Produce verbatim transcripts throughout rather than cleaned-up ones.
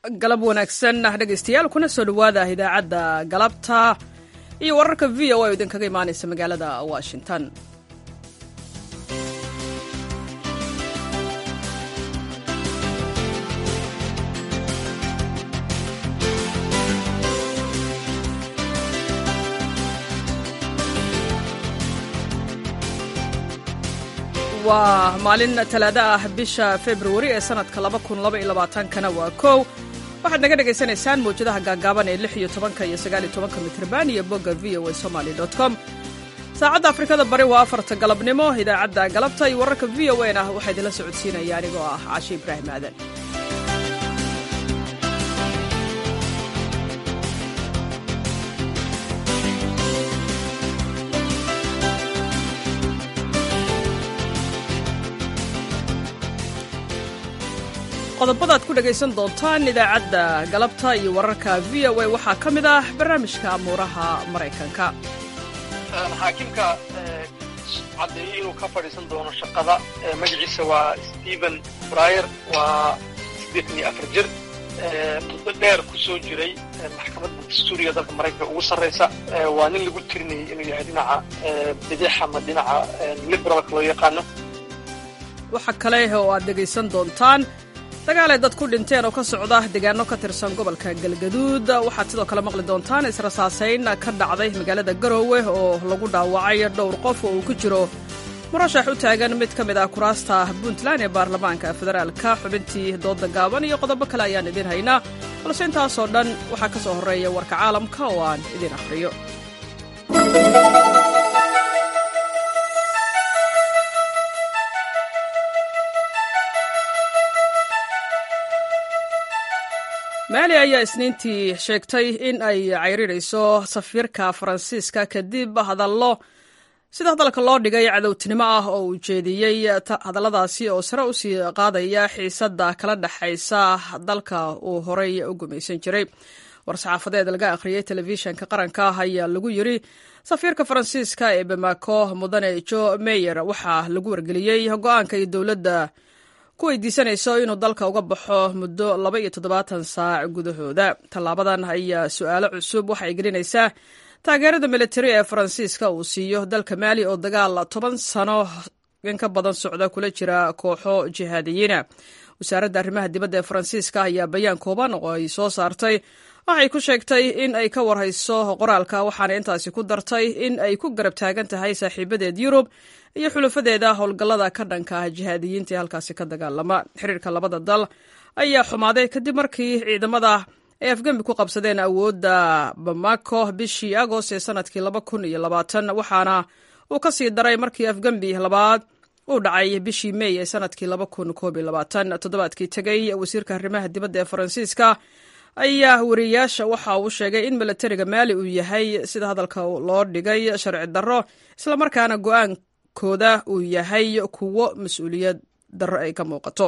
galab wanaagsan dhegaystayaal kuna soo dhawaada idaacadda galabta iyo wararka v o a oo idinkaga imaanaysa magaalada Washington. waa maalin talaado ah bisha February ee sanadka laba kun laba iyo labaatan kana waa kow. waxaad naga dhagaysanaysaan mawjadaha gaagaaban ee lix iyo tobanka iyo sagaal iyo tobanka mitirban iyo bogga v o a somali dot com. saacadda Afrikada Bari waa afarta galabnimo. idaacadda galabta iyo wararka v o a-na waxaa idinla socodsiinaya anigoo ah Caashi Ibraahim Aadan. qodobada aad ku dhagaysan doontaan idaacadda galabta iyo wararka v o a waxaa ka mid ah barnaamijka amuuraha Maraykanka. xaakimka caddeeyey inuu ka fadhiisan doono shaqada. magaciisa waa Stephen Breyer, waa siddeetan iyo afar jir, muddo dheer ku soo jiray maxkamadda dastuuriga dalka Maraykanka ugu sarreysa. waa nin lagu tirinayay inuu yahay dhinaca bidix ama dhinaca liberalka loo yaqaano. waxa kale oo aad dhagaysan doontaan dagaal ay dad ku dhinteen oo ka socda deegaano ka tirsan gobolka Galgaduud. waxaad sidoo kale maqli doontaan israsaasayn ka dhacday magaalada Garowe oo lagu dhaawacay dhowr qof oo uu ku jiro murashax u taagan mid ka mid ah kuraasta Puntland ee baarlamaanka federaalka. xubintii dooda gaaban iyo qodobo kale ayaan idin haynaa, balse intaasoo dhan waxaa ka soo horreeya warka caalamka oo aan idin akhriyo. Maali ayaa isniintii sheegtay in ay cayrinayso safiirka Faransiiska kadib hadallo sida hadalka loo dhigay cadowtinimo ah oo uu jeediyey. hadalladaasi oo sare u sii qaadaya xiisadda kala dhexaysa dalka uu horey u gumaysan jiray. war-saxaafadeed laga akhriyey telefishinka qaranka ayaa lagu yiri safiirka Faransiiska ee Bamako mudane Jo Meyer waxaa lagu wargeliyey go'aanka ay dowladda ku weydiisanayso inuu dalka uga baxo muddo laba iyo toddobaatan saac gudahooda. tallaabadan ayaa su'aalo cusub waxay gelinaysaa taageerada militari ee Faransiiska uu siiyo dalka Maali oo dagaal toban sano in ka badan socda kula jira kooxo jihaadiyiina. wasaaradda arrimaha dibadda ee Faransiiska ayaa bayaan kooban oo ay soo saartay waxay ku sheegtay in ay ka warhayso qoraalka, waxaana intaasi ku dartay in ay ku garab taagan tahay saaxiibadeed Yurub iyo xulufadeeda howlgallada ka dhanka ah jihaadiyiinta ee halkaasi ka dagaalama. xiriirka labada dal ayaa xumaaday kadib markii ciidamada ay afgembi ku qabsadeen awoodda Bamako bishii Agost ee sanadkii laba kun iyo labaatan, waxaana uu ka sii daray markii afgembi labaad uu dhacay bishii May ee sanadkii laba kun koob iyo labaatan. toddobaadkii tegay wasiirka arrimaha dibadda ee Faransiiska ayaa wariyaasha waxa uu sheegay in militariga Maali uu yahay sida hadalka loo dhigay sharci darro, isla markaana go'aankooda uu yahay kuwo mas'uuliyad darro ay ka muuqato.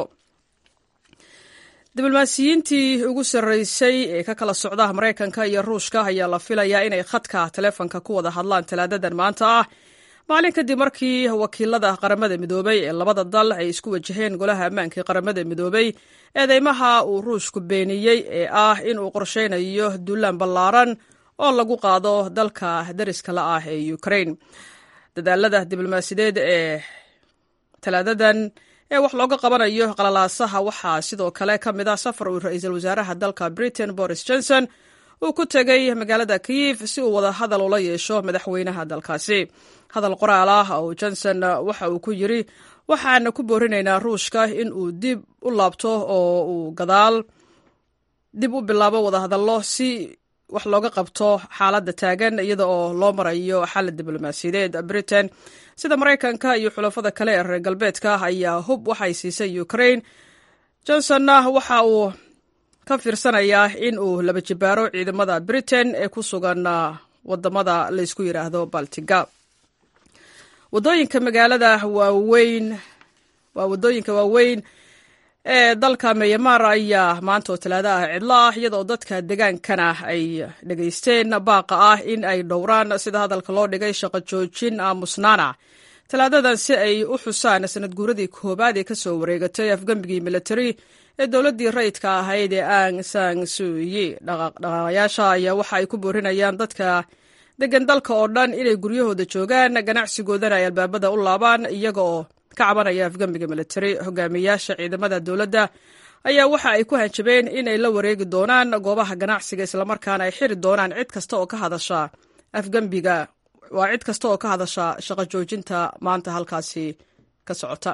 diblomaasiyiintii ugu sarreysay ee ka kala socda Maraykanka iyo Ruushka ayaa la filayaa inay khadka taleefanka ku wada hadlaan talaadadan maanta ah, maalin kadib markii wakiilada qaramada midoobay ee labada dal ay isku wajaheen golaha ammaanka ee qaramada midoobay eedeymaha uu Ruushku beeniyey ee ah in uu qorsheynayo duulaan ballaaran oo lagu qaado dalka dariska la ah ee Ukraine. dadaalada diblomaasiyadeed ee talaadadan ee wax looga qabanayo qalalaasaha waxaa sidoo kale ka mid ah safar uu ra'iisul wasaaraha dalka Britain Boris Johnson uu ku tegay magaalada Kyiv si uu wada hadal ula yeesho madaxweynaha dalkaasi. hadal qoraal ah oo Johnson waxa uu ku yiri waxaan ku boorinaynaa Ruushka in uu dib u laabto oo uu gadaal dib u bilaabo wada hadallo si wax looga qabto xaaladda taagan iyada oo loo marayo xal diblomaasiyadeed. Britain sida Maraykanka iyo xulafada kale ee reer galbeedka ayaa hub waxay siisay Ukraine. Johnsonna waxa uu ka fiirsanayaa in uu laba jibaaro ciidamada Britain ee ku sugan wadamada la isku yiraahdo Baltiga. wadooyinka magaalada waaweyn waa wadooyinka waaweyn ee dalka Myanmar ayaa maanta oo talaado ah cidlo ah, iyadoo dadka degaankana ay dhageysteen baaqa ah in ay dhowraan sida hadalka loo dhigay shaqo joojin aamusnaana talaadadan si ay u xusaan sanad guuradii koobaad ee ka soo wareegatay afgembigii militari ee dowladdii rayidka ahayd ee Aung San Suu Kyi. dhaqaaqayaasha ayaa waxa ay ku boorinayaan dadka degan dalka oo dhan inay guryahooda joogaan, ganacsigoodana ay albaabada u laabaan iyaga oo ka cabanaya afgembiga militari. hogaamiyaasha ciidamada dowladda ayaa waxa ay ku hanjabeen inay la wareegi doonaan goobaha ganacsiga islamarkaana ay xiri doonaan cid kasta oo ka hadasha afgembiga waa cid kasta oo ka hadasha shaqo joojinta maanta halkaasi ka socota.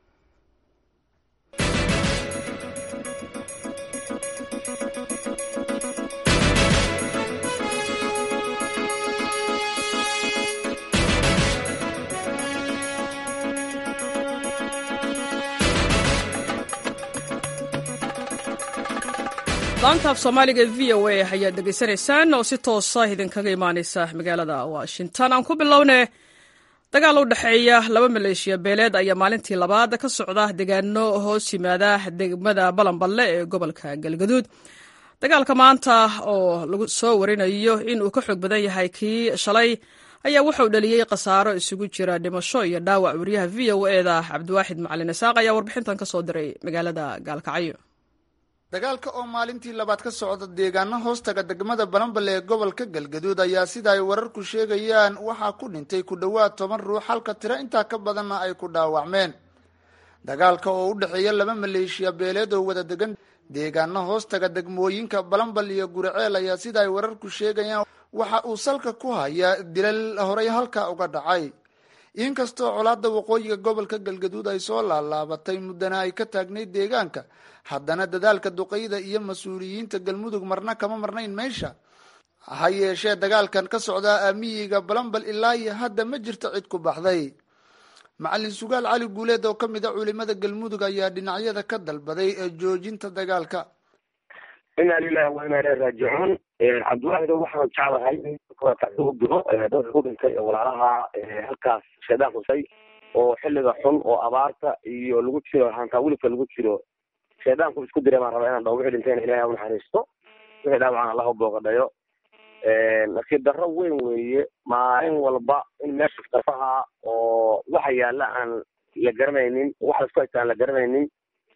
laanta af soomaaliga v o a ayaad dhegaysanaysaan oo si toosa idinkaga imaanaysa magaalada Washington. aan ku bilowne dagaal u dhexeeya laba maleeshiya beeleed ayaa maalintii labaad ka socda deegaano hoos yimaada degmada Balanballe ee gobolka Galgaduud. dagaalka maanta oo lagu soo warinayo in uu ka xoog badan yahay kii shalay ayaa wuxuu dhaliyey khasaaro isugu jira dhimasho iyo dhaawac. wariyaha v o a da Cabdiwaaxid Macalin Isaaq ayaa warbixintan ka soo diray magaalada Gaalkacyo. dagaalka oo maalintii labaad ka socda deegaano hoostaga degmada Balanballe ee gobolka Galgaduud ayaa sida ay wararku sheegayaan waxaa ku dhintay ku dhawaad toban ruux halka tiro intaa ka badanna ay ku dhaawacmeen. dagaalka oo u dhexeeya laba maleeshiya beeleed oo wada degan deegaano hoostaga degmooyinka Balanballe iyo Guriceel ayaa sida ay wararku sheegayaan waxa uu salka ku hayaa dilal horey halka uga dhacay. inkastoo colaadda waqooyiga gobolka Galgaduud ay soo laalaabatay muddana ay ka taagnayd deegaanka, haddana dadaalka duqeyda iyo mas-uuliyiinta Galmudug marna kama marnayn meesha. ha yeeshee dagaalkan ka socda miyiga Balanballe ilaa iyo hadda ma jirto cid ku baxday. macalin Sugaal Cali Guuleed oo ka mid ah culimada Galmudug ayaa dhinacyada ka dalbaday ee joojinta dagaalka. inna lillahi wa inna ilayhi raaji'uun. cabdiwaaxid waxaan jeclahay diro dadka ku dhintay walaalaha halkaas sheedaan xusay oo xilliga xun oo abaarta iyo lagu jiro hantaa wilibka lagu jiro sheedaanku isku diray baan rabaa inaan dhaw wixii dhinteen ilaahay u naxariisto, wixii dhaawacana allah u booqadhayo. nasiib darro weyn weeye maalin walba in meesha qafaha oo waxa yaalla aan la garanaynin, waxa la isku haysta aan la garanaynin,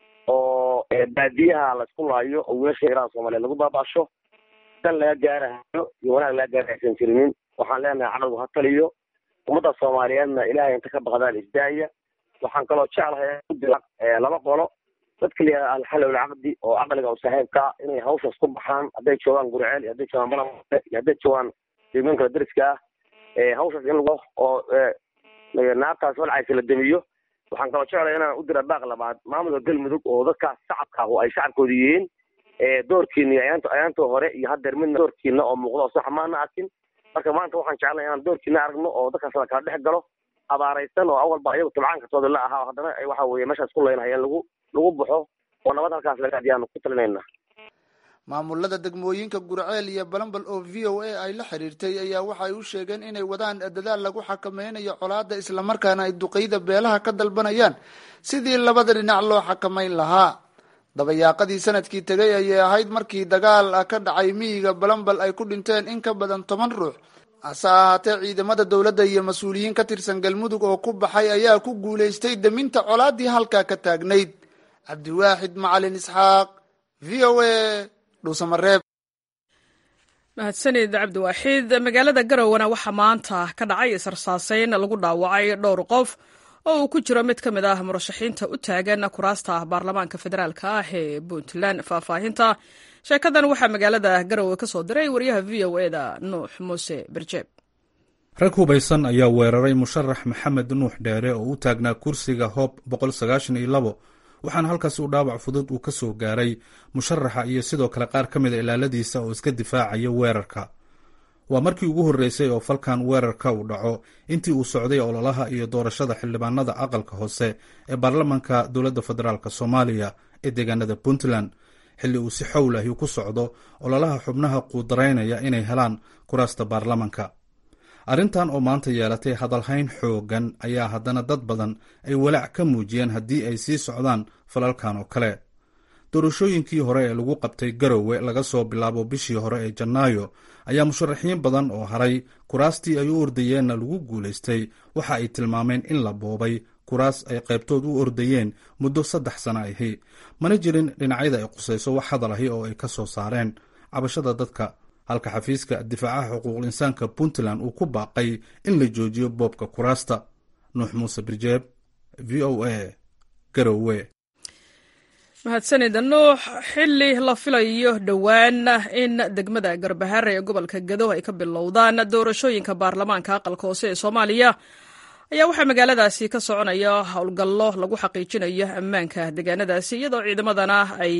oo baadiyaha la isku laayo oo wiilasha yaraha Soomaaliyeed lagu baabaasho, dan laga gaarayo iyo wanaag laga gaaraysan jirinin. waxaan leenahay cadowga ha taliyo, ummadda Soomaaliyeedna ilaahay inta ka baqdaan isdaaya. waxaan kaloo jeclahay laba qolo dadka liya alxal wal aqdi oo aqliga oo saaxiibka inay hawshaas ku baxaan, hadday joogaan Guriceel iyo hadday joogaan Balanballe iyo hadday joogaan deegaanka dariska ah ee hawshaas in lagu oo naartaas walcaysa la damiyo. waxaan kaloo jeclahay inaan u diro baaq labaad maamulka Galmudug oo dadkaas shacabka oo ay shacabkooda yihiin ee doorkiina ayaanto ayaanto hore iyo hadda midna doorkiina oo muuqdo sax maana arkin. marka maanta waxaan jeclahay inaan doorkiina aragno oo dadkaas la kala dhex galo abaaraysan oo awalba iyagu tabcaanka tooda la ahaa haddana waxa weeye meeshaas ku leenayaan lagu lagu baxo oo nabad halkaas laga adiyaan ku talinayna. maamulada degmooyinka Guriceel iyo Balanballe oo V O A ay la xiriirtay ayaa waxa ay u sheegeen inay wadaan dadaal lagu xakameynayo colaadda isla markaana ay duqeyda beelaha ka dalbanayaan sidii labada dhinac loo xakameyn lahaa. dabayaaqadii sanadkii tagay ayay ahayd markii dagaal ka dhacay miyiga Balanballe ay ku dhinteen in ka badan toban ruux. hase ahaatee ciidamada dowladda iyo mas-uuliyiin ka tirsan Galmudug oo ku baxay ayaa ku guulaystay daminta colaaddii halkaa ka taagnayd. Cabdiwaaxid Macalin Isxaaq, V O A, Dhuusamareeb. mahadsanid Cabdiwaaxid. magaalada Garowana waxaa maanta ka dhacay isarsaaseyn lagu dhaawacay dhowr qof oo uu ku jiro mid ka mid ah murashaxiinta u taagan kuraasta baarlamaanka federaalka ah ee Puntland. faahfaahinta sheekadan waxaa magaalada Garowe ka soo diray wariyaha V O A da Nuux Muuse Berjeeb. rag hubaysan ayaa weeraray musharax Maxamed Nuux Dheere oo u taagnaa kursiga Hoob boqol sagaashan iyo labo, waxaana halkaas uu dhaawac fudud uu ka soo gaaray musharaxa iyo sidoo kale qaar ka mid a ilaaladiisa oo iska difaacaya weerarka. waa markii ugu horreysay oo falkan weerarka uu dhaco intii uu socday ololaha iyo doorashada xildhibaanada aqalka hoose ee baarlamaanka dowladda federaalk Soomaaliya ee deegaanada Puntland, xilli uu si xowl ah ku socdo ololaha xubnaha quudaraynaya inay helaan kuraasta baarlamaanka. arrintan oo maanta yeelatay hadalhayn xoogan ayaa haddana dad badan ay walaac ka muujiyeen haddii ay sii socdaan falalkan oo kale. doorashooyinkii hore ee lagu qabtay garowe laga soo bilaabo bishii hore ee janaayo ayaa musharaxiin badan oo haray kuraastii ay u ordayeenna lagu guulaystay waxa ay tilmaameen in la boobay kuraas ay qaybtood u ordayeen muddo saddex sano ahi mana jirin dhinacyada ay qusayso wax hadal ahi oo ay ka soo saareen cabashada dadka halka xafiiska difaacaha xuquuqul insaanka puntland uu ku baaqay in la joojiyo boobka kuraasta. nuux muuse birjeeb, v o a, garowe. mahadsanida nuux. xilli la filayo dhowaan in degmada Garbaharre ee gobolka Gado ay ka bilowdaan doorashooyinka baarlamaanka aqalka hoose ee Soomaaliya ayaa waxaa magaaladaasi ka soconaya howlgallo lagu xaqiijinayo ammaanka deegaanadaasi iyadoo ciidamadana ay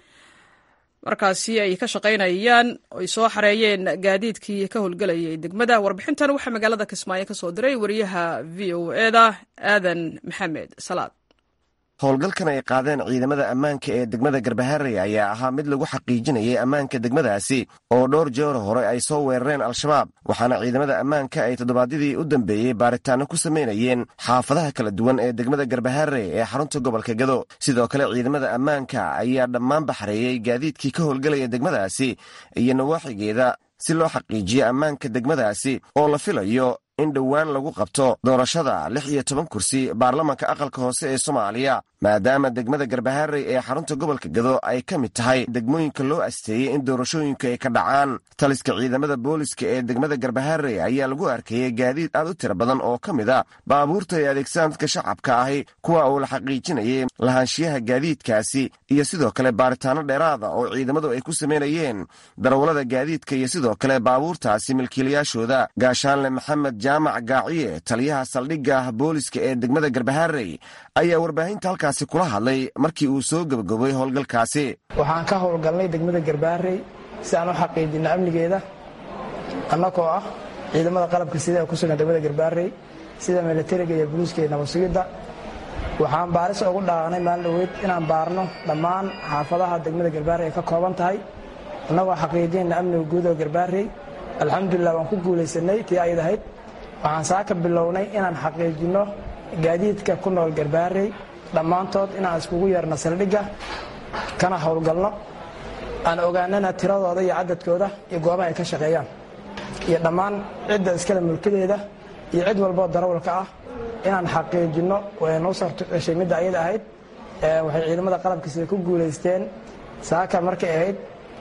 markaasi ay ka shaqaynayaan ay soo xareeyeen gaadiidkii ka howlgelayay degmada. warbixintan waxaa magaalada Kismaayo ka soo diray wariyaha V O A-da Aadan Maxamed Salaad. howlgalkan ay qaadeen ciidamada ammaanka ee degmada Garbaharre ayaa ahaa mid lagu xaqiijinayay ammaanka degmadaasi oo dhowr jeer hore ay soo weerareen al-shabaab, waxaana ciidamada ammaanka ay toddobaadyadii u dambeeyey baaritaano ku samaynayeen xaafadaha kala duwan ee degmada Garbaharre ee xarunta gobolka Gado. sidoo kale ciidamada ammaanka ayaa dhammaan baxreeyey gaadiidkii ka howlgelaya degmadaasi iyo nawaaxigeeda si loo xaqiijiyo ammaanka degmadaasi oo la filayo in dhowaan lagu qabto doorashada lix iyo toban kursi baarlamanka aqalka hoose ee Soomaaliya, maadaama degmada Garbaharre ee xarunta gobolka Gado ay ka mid tahay degmooyinka loo asteeyey in doorashooyinka ay ka dhacaan. taliska ciidamada booliska ee degmada Garbaharre ayaa lagu arkayay gaadiid aad u tiro badan oo ka mid a baabuurta ay adeegsadaan dadka shacabka ahi, kuwa uu la xaqiijinayay lahaanshiyaha gaadiidkaasi iyo sidoo kale baaritaano dheeraada oo ciidamadu ay ku samaynayeen darawallada gaadiidka iyo sidoo kale baabuurtaasi milkiilayaashooda. gaashaanle maxamed jaamac gaaciye, taliyaha saldhigga booliska ee degmada Garbaharre, ayaa warbaahinta halkaasi kula hadlay markii uu soo gabagabay howlgalkaasi. waxaan ka howlgalnay degmada Garbaharre si aan u xaqiijino amnigeeda annagoo ah ciidamada qalabka sida ay ku sugan degmada Garbaharre sida militariga iyo booliska iyo nabadsugidda. waxaan baaris ugu dhaaqnay maalin dhaweyd inaan baarno dhammaan xaafadaha degmada Garbaharre ay ka kooban tahay annagoo xaqiijinayna amniga guud ee Garbaharre. alxamdulilah waan ku guulaysanay tii ayad ahayd. waxaan saaka bilownay inaan xaqiijino gaadiidka ku nool Garbaharre dhammaantood inaan iskugu yeerno saldhigga kana howlgalno aan ogaanana tiradooda iyo cadadkooda iyo goobaha ay ka shaqeeyaan iyo dhammaan cidda iskale mulkideeda iyo cid walboo darawalka ah inaan xaqiijino way noo sartoshay midda ayada ahayd. waxay ciidamada qalabkiisa ku guulaysteen saaka markay ahayd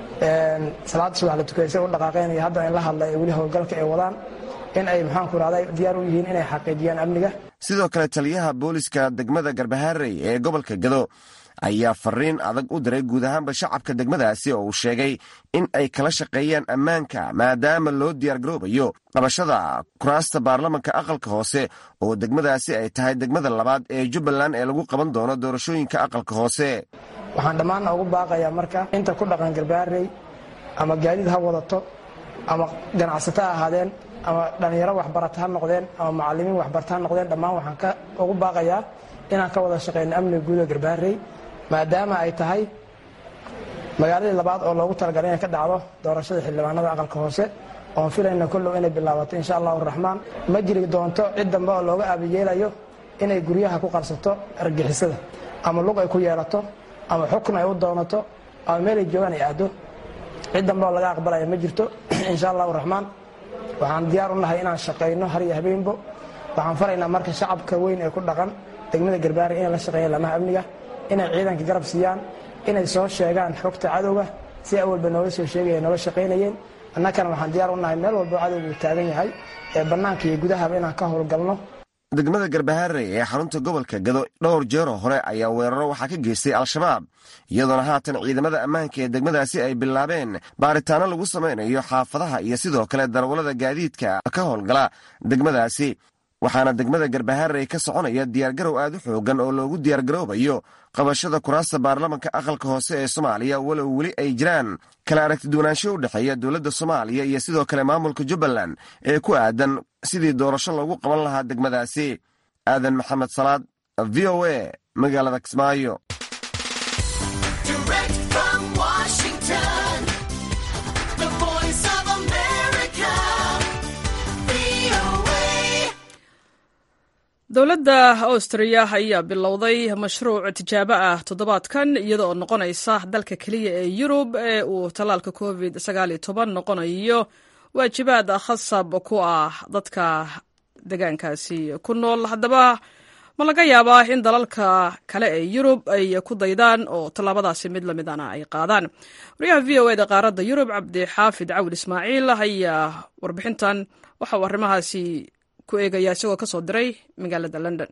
salaada subax la tukaysay u dhaqaaqeen iyo hadda in la hadlay weli howlgalka ay wadaan in ay maxaan ku raacday diyaar u yihiin inay xaqiijiyaan amniga. sidoo kale taliyaha booliska degmada Garbaharre ee gobolka Gado ayaa fariin adag u diray guud ahaanba shacabka degmadaasi oo uu sheegay in ay kala shaqeeyaan ammaanka maadaama loo diyaargaroobayo qabashada kuraasta baarlamanka aqalka hoose oo degmadaasi ay tahay degmada labaad ee Jubbaland ee lagu qaban doono doorashooyinka aqalka hoose. waxaan dhammaan ugu baaqayaa marka inta ku dhaqan Garbaharre ama gaadiid ha wadato ama ganacsato ha ahaadeen ama dhalinyaro waxbarata ha noqdeen ama macallimiin waxbarata ha noqdeen dhammaan waxaan ka ugu baaqayaa inaan ka wada shaqeyno amniga guud ee Garbaharre maadaama ay tahay magaaladii labaad oo loogu talagalay inay ka dhacdo doorashada xildhibaanada aqalka hoose oon filayna kullow inay bilaabato insha allahu raxmaan. ma jiri doonto cid dambe oo looga aabiyeelayo inay guryaha ku qarsato argixisada ama lug ay ku yeelato ama xukun ay u doonato ama meel ay joogaan ay aado. cid dambe oo laga aqbalaya ma jirto insha allahu raxmaan. waxaan diyaar u nahay inaan shaqayno har iyo habeenbo. waxaan faraynaa marka shacabka weyn ee ku dhaqan degmada Garbaharre inay la shaqeeyaan lamaha amniga, inay ciidanka garab siiyaan, inay soo sheegaan xogta cadowga si awalba nooga soo sheegaya nooga shaqaynayeen. annagana waxaan diyaar u nahay meel walba cadowgu taagan yahay ee bannaanka iyo gudahaba inaan ka howlgalno. degmada Garbaharre ee xarunta gobolka Gado dhowr jeer hore ayaa weeraro waxaa ka geystay al-shabaab, iyadoona haatan ciidamada ammaanka ee degmadaasi ay bilaabeen baaritaano lagu samaynayo xaafadaha iyo sidoo kale darawallada gaadiidka ka howlgala degmadaasi. waxaana degmada Garbaharre ka soconaya diyaargarow aad u xoogan oo loogu diyaargaroobayo qabashada kuraasta baarlamanka aqalka hoose ee Soomaaliya, walow weli ay jiraan kala aragtiduwanaansho u dhexeeya dowladda Soomaaliya iyo sidoo kale maamulka Jubbaland ee ku aadan sidii doorasho loogu qaban lahaa degmadaasi. aadan maxamed salaad, V O A, magaalada Kismaayo. dowladda Austria ayaa bilowday mashruuc tijaabo ah toddobaadkan iyada oo noqonaysa dalka keliya ee Yurub ee uu talaalka covid sagaal iyo toban noqonayo waajibaad khasab ku ah dadka deegaankaasi ku nool. haddaba ma laga yaabaa in dalalka kale ee Yurub ay ku daydaan oo tallaabadaasi mid lamid ah ay qaadaan? wariyaha V O A da qaaradda Yurub Cabdi Xaafid Cawil Ismaaciil ayaa warbixintan waxa uu arrimahaasi ku eegaya isagoo ka soo diray magaalada London.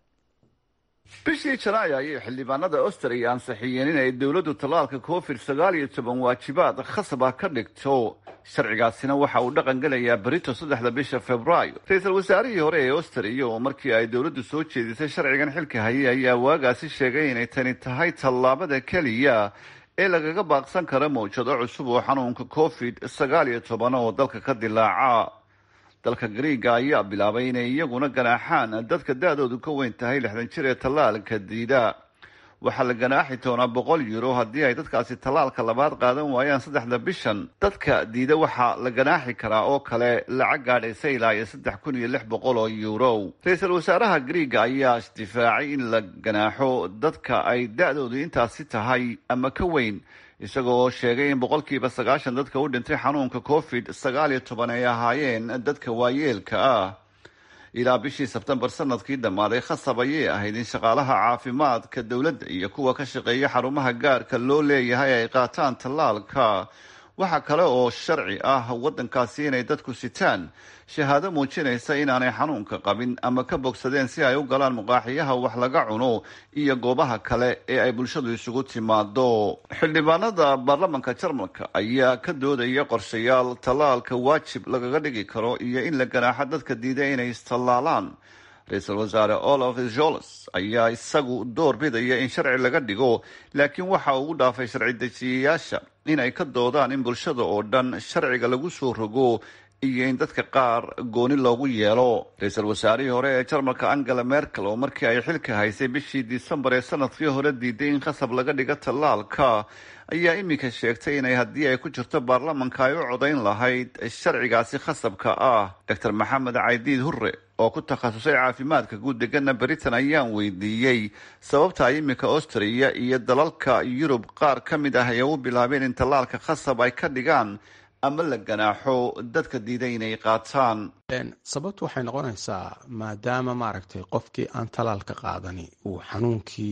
bishii Janaay ayay xildhibaanada Austria ansixiyeen in ay dowladdu talaalka covid sagaal iyo toban waajibaad khasab ah ka dhigto. sharcigaasina waxa uu dhaqan gelayaa berito saddexda bisha Febraayo. Ra'iisul wasaarihii hore ee Austria oo markii ay dowladdu soo jeedisay sharcigan xilka hayay ayaa waagaasi sheegay inay tani tahay tallaabada keliya ee lagaga baaqsan karo mowjado cusub oo xanuunka covid sagaal iyo toban oo dalka ka dilaaca. dalka Greega ayaa bilaabay inay iyaguna ganaaxaan dadka da-doodu ka weyn tahay lixdan jir ee tallaalka diida. waxaa la ganaaxi doonaa boqol euro haddii ay dadkaasi tallaalka labaad qaadan waayaan saddexda bishan. dadka diida waxaa la ganaaxi karaa oo kale lacag gaadhaysa ilaa iyo saddex kun iyo lix boqol oo euro. ra-iisul wasaaraha Greega ayaa isdifaacay in la ganaaxo dadka ay da-doodu intaasi tahay ama ka weyn, isagoo sheegay in boqolkiiba sagaashan dadka u dhintay xanuunka covid sagaal iyo toban ay ahaayeen dadka waayeelka ah. ilaa bishii Sebtembar sanadkii dhammaaday khasab ayay ahayd in shaqaalaha caafimaadka dowladda iyo kuwa ka shaqeeya xarumaha gaarka loo leeyahay ay qaataan tallaalka. waxaa kale oo sharci ah waddankaasi inay dadku sitaan shahaado muujinaysa inaanay xanuunka qabin ama ka bogsadeen si ay u galaan muqaaxiyaha wax laga cuno iyo goobaha kale ee ay bulshadu isugu timaado. xildhibaanada baarlamanka Jarmalka ayaa ka doodaya qorshayaal tallaalka waajib lagaga dhigi karo iyo in la ganaaxo dadka diida inay istallaalaan. ra-iisul wasaare Olaf Scholz ayaa isagu door bidaya in sharci laga dhigo, laakiin waxa uu dhaafay sharci dejiyayaasha in ay ka doodaan in bulshada oo dhan sharciga lagu soo rogo iyo in dadka qaar gooni loogu yeelo. ra-iisul wasaarihii hore ee Jarmalka Angela Merkel oo markii ay xilka haysay bishii Disembar ee sanadkii hore diiday in khasab laga dhigo tallaalka ayaa iminka sheegtay inay haddii ay ku jirto baarlamanka ay u codayn lahayd sharcigaasi khasabka ah. Doctor Maxamed Caydiid Hurre oo ku takhasusay caafimaadka guud degana Britain ayaan weydiiyey sababta ay iminka Austria iyo dalalka Yurub qaar ka mid ah ay u bilaabeen in tallaalka khasab ay ka dhigaan ama la ganaaxo dadka diiday inay qaataan. sababtu waxay noqonaysaa maadaama maaragtay qofkii aan tallaalka qaadani uu xanuunkii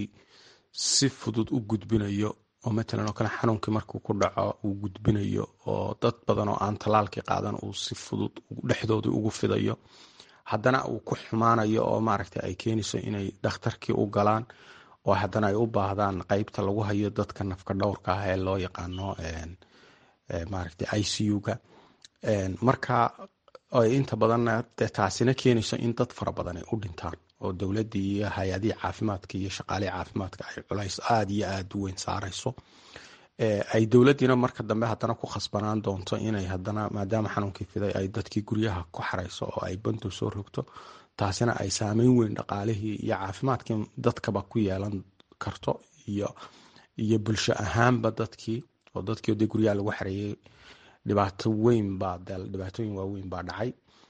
si fudud u gudbinayo oo matalan oo kale xanuunkii markuu ku dhaco uu gudbinayo oo dad badan oo aan tallaalkii qaadan uu si fudud dhexdooda ugu fidayo, haddana uu ku xumaanayo oo maaragtay ay keenayso inay dhakhtarkii u galaan oo haddana ay u baahdaan qaybta lagu hayo dadka nafka dhowrka ah ee loo yaqaano maaragtay I C U-ga. marka ay inta badan taasina keenayso in dad fara badan ay u dhintaan oo dowladdii iyo hay-adihii caafimaadka iyo shaqaalihii caafimaadka ay culays aada iyo aada u weyn saarayso. ay dowladdiina marka dambe haddana ku khasbanaan doonto inay haddana maadaama xanuunkii fiday ay dadkii guryaha ku xarayso oo ay bantu soo rogto, taasina ay saameyn weyn dhaqaalihii iyo caafimaadkii dadkaba ku yeelan karto iyo iyo bulsho ahaanba dadkii oo dadkii oo dee guryaha lagu xareeyay dhibaato weyn baa dhibaatooyin waaweyn baa dhacay.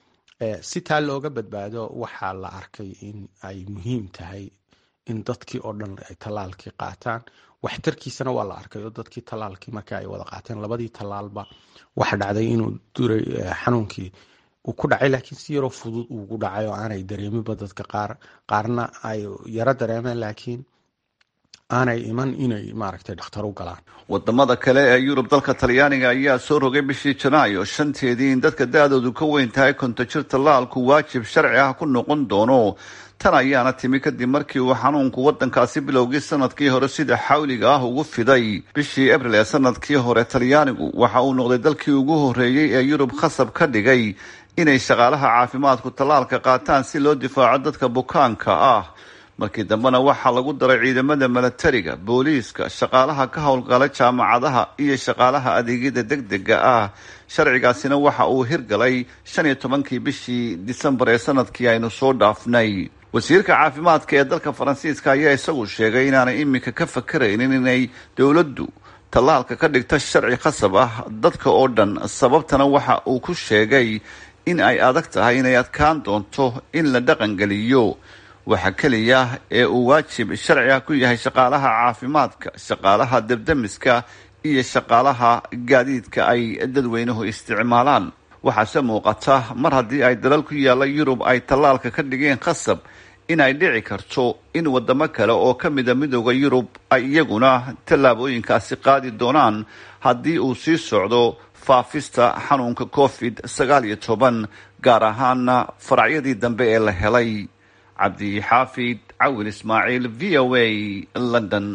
si taa looga badbaado waxaa la arkay in ay muhiim tahay in dadkii oo dhan ay tallaalkii qaataan. waxtarkiisana waa la arkay oo dadkii tallaalkii markii ay wada qaateen labadii tallaalba waxa dhacday inuu duray xanuunkii uu ku dhacay, laakiin si yaroo fudud uu ku dhacay oo aanay dareeminba dadka qaar qaarna ay yaro dareemeen laakiin aanay iman inay maaragtay dhakhtar u galaan. wadamada kale ee Yurub dalka Talyaaniga ayaa soo rogay bishii Janaayo shanteedii in dadka da-doodu ka weyn tahay konton jir tallaalku waajib sharci ah ku noqon doono. tan ayaana timi kadib markii uu xanuunku waddankaasi bilowgii sanadkii hore sida xawliga ah ugu fiday. bishii Abriil ee sanadkii hore Talyaanigu waxa uu noqday dalkii ugu horeeyay ee Yurub khasab ka dhigay inay shaqaalaha caafimaadku tallaalka qaataan si loo difaaco dadka bukaanka ah. markii dambena waxaa lagu daray ciidamada milatariga, booliiska, shaqaalaha ka howlgala jaamacadaha iyo shaqaalaha adeegyada degdega ah. sharcigaasina waxa uu hirgalay shan iyo tobankii bishii Disembar ee sanadkii aynu soo dhaafnay. wasiirka caafimaadka ee dalka Faransiiska ayaa isagu sheegay inaanay iminka ka fakaraynin inay dowladdu tallaalka ka dhigto sharci khasab ah dadka oo dhan. sababtana waxa uu ku sheegay in ay adag tahay inay adkaan doonto in la dhaqangeliyo. waxa keliya ee uu waajib sharci ah ku yahay shaqaalaha caafimaadka, shaqaalaha debdemiska iyo shaqaalaha gaadiidka ay dadweynuhu isticmaalaan. waxaase muuqata mar haddii ay dalal ku yaalla yurub ay tallaalka ka dhigeen khasab inay dhici karto in wadamo kale oo ka mida midooda yurub ay iyaguna tallaabooyinkaasi qaadi doonaan haddii uu sii socdo faafista xanuunka covid sagaal iyo toban, gaar ahaana faracyadii dambe ee la helay. cabdixaafid cawil ismaaciil, v o a, london.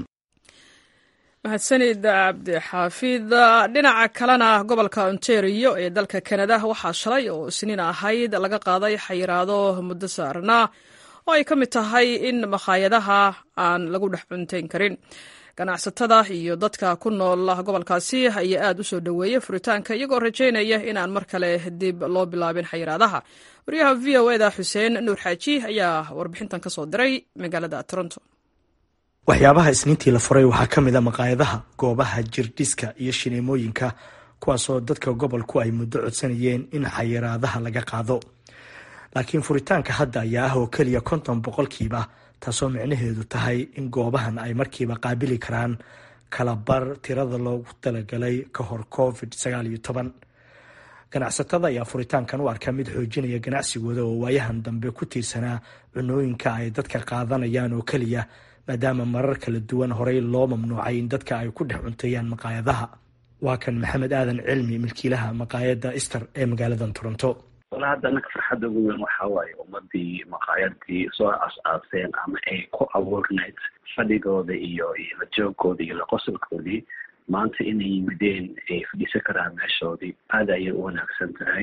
mahadsanid cabdixaafid. dhinaca kalena gobolka ontario ee dalka kanada waxaa shalay oo isniin ahayd laga qaaday xayiraado muddo saarnaa oo ay ka mid tahay in makhaayadaha aan lagu dhex cuntayn karin. ganacsatada iyo dadka ku nool gobolkaasi ayaa aada u soo dhoweeyay furitaanka, iyagoo rajaynaya inaan mar kale dib loo bilaabin xayiraadaha. wariyaha v o eda xuseen nuur xaaji ayaa warbixintan ka soo diray magaalada toronto. waxyaabaha isniintii la furay waxaa ka mid a maqaayadaha, goobaha jirdhiska iyo shineemooyinka, kuwaasoo dadka gobolku ay muddo codsanayeen in xayiraadaha laga qaado. laakiin furitaanka hadda ayaa ah oo keliya konton boqolkiiba, taasoo micnaheedu tahay in goobahan ay markiiba qaabili karaan kalabar tirada loogu talagalay ka hor covid sagaal iyo toban. ganacsatada ayaa furitaankan u arka mid xoojinaya ganacsigooda oo waayahan dambe ku tiirsanaa cunooyinka ay dadka qaadanayaan oo keliya, maadaama marar kala duwan horey loo mamnuucay in dadka ay ku dhex cunteeyaan maqaayadaha. waa kan maxamed aadan cilmi, milkiilaha maqaayada Easter ee magaalada Toronto. walaa hadda anaka farxadda ugu weyn waxaa waaye ummadii maqaayadii soo as-aaseen ama ay ku abuurneyd fadhigooda iyo iyo la joogkooda iyo la qosolkoodii, maanta inay yimideen ay fadhiisan karaan meeshoodii, aada ayay u wanaagsan tahay.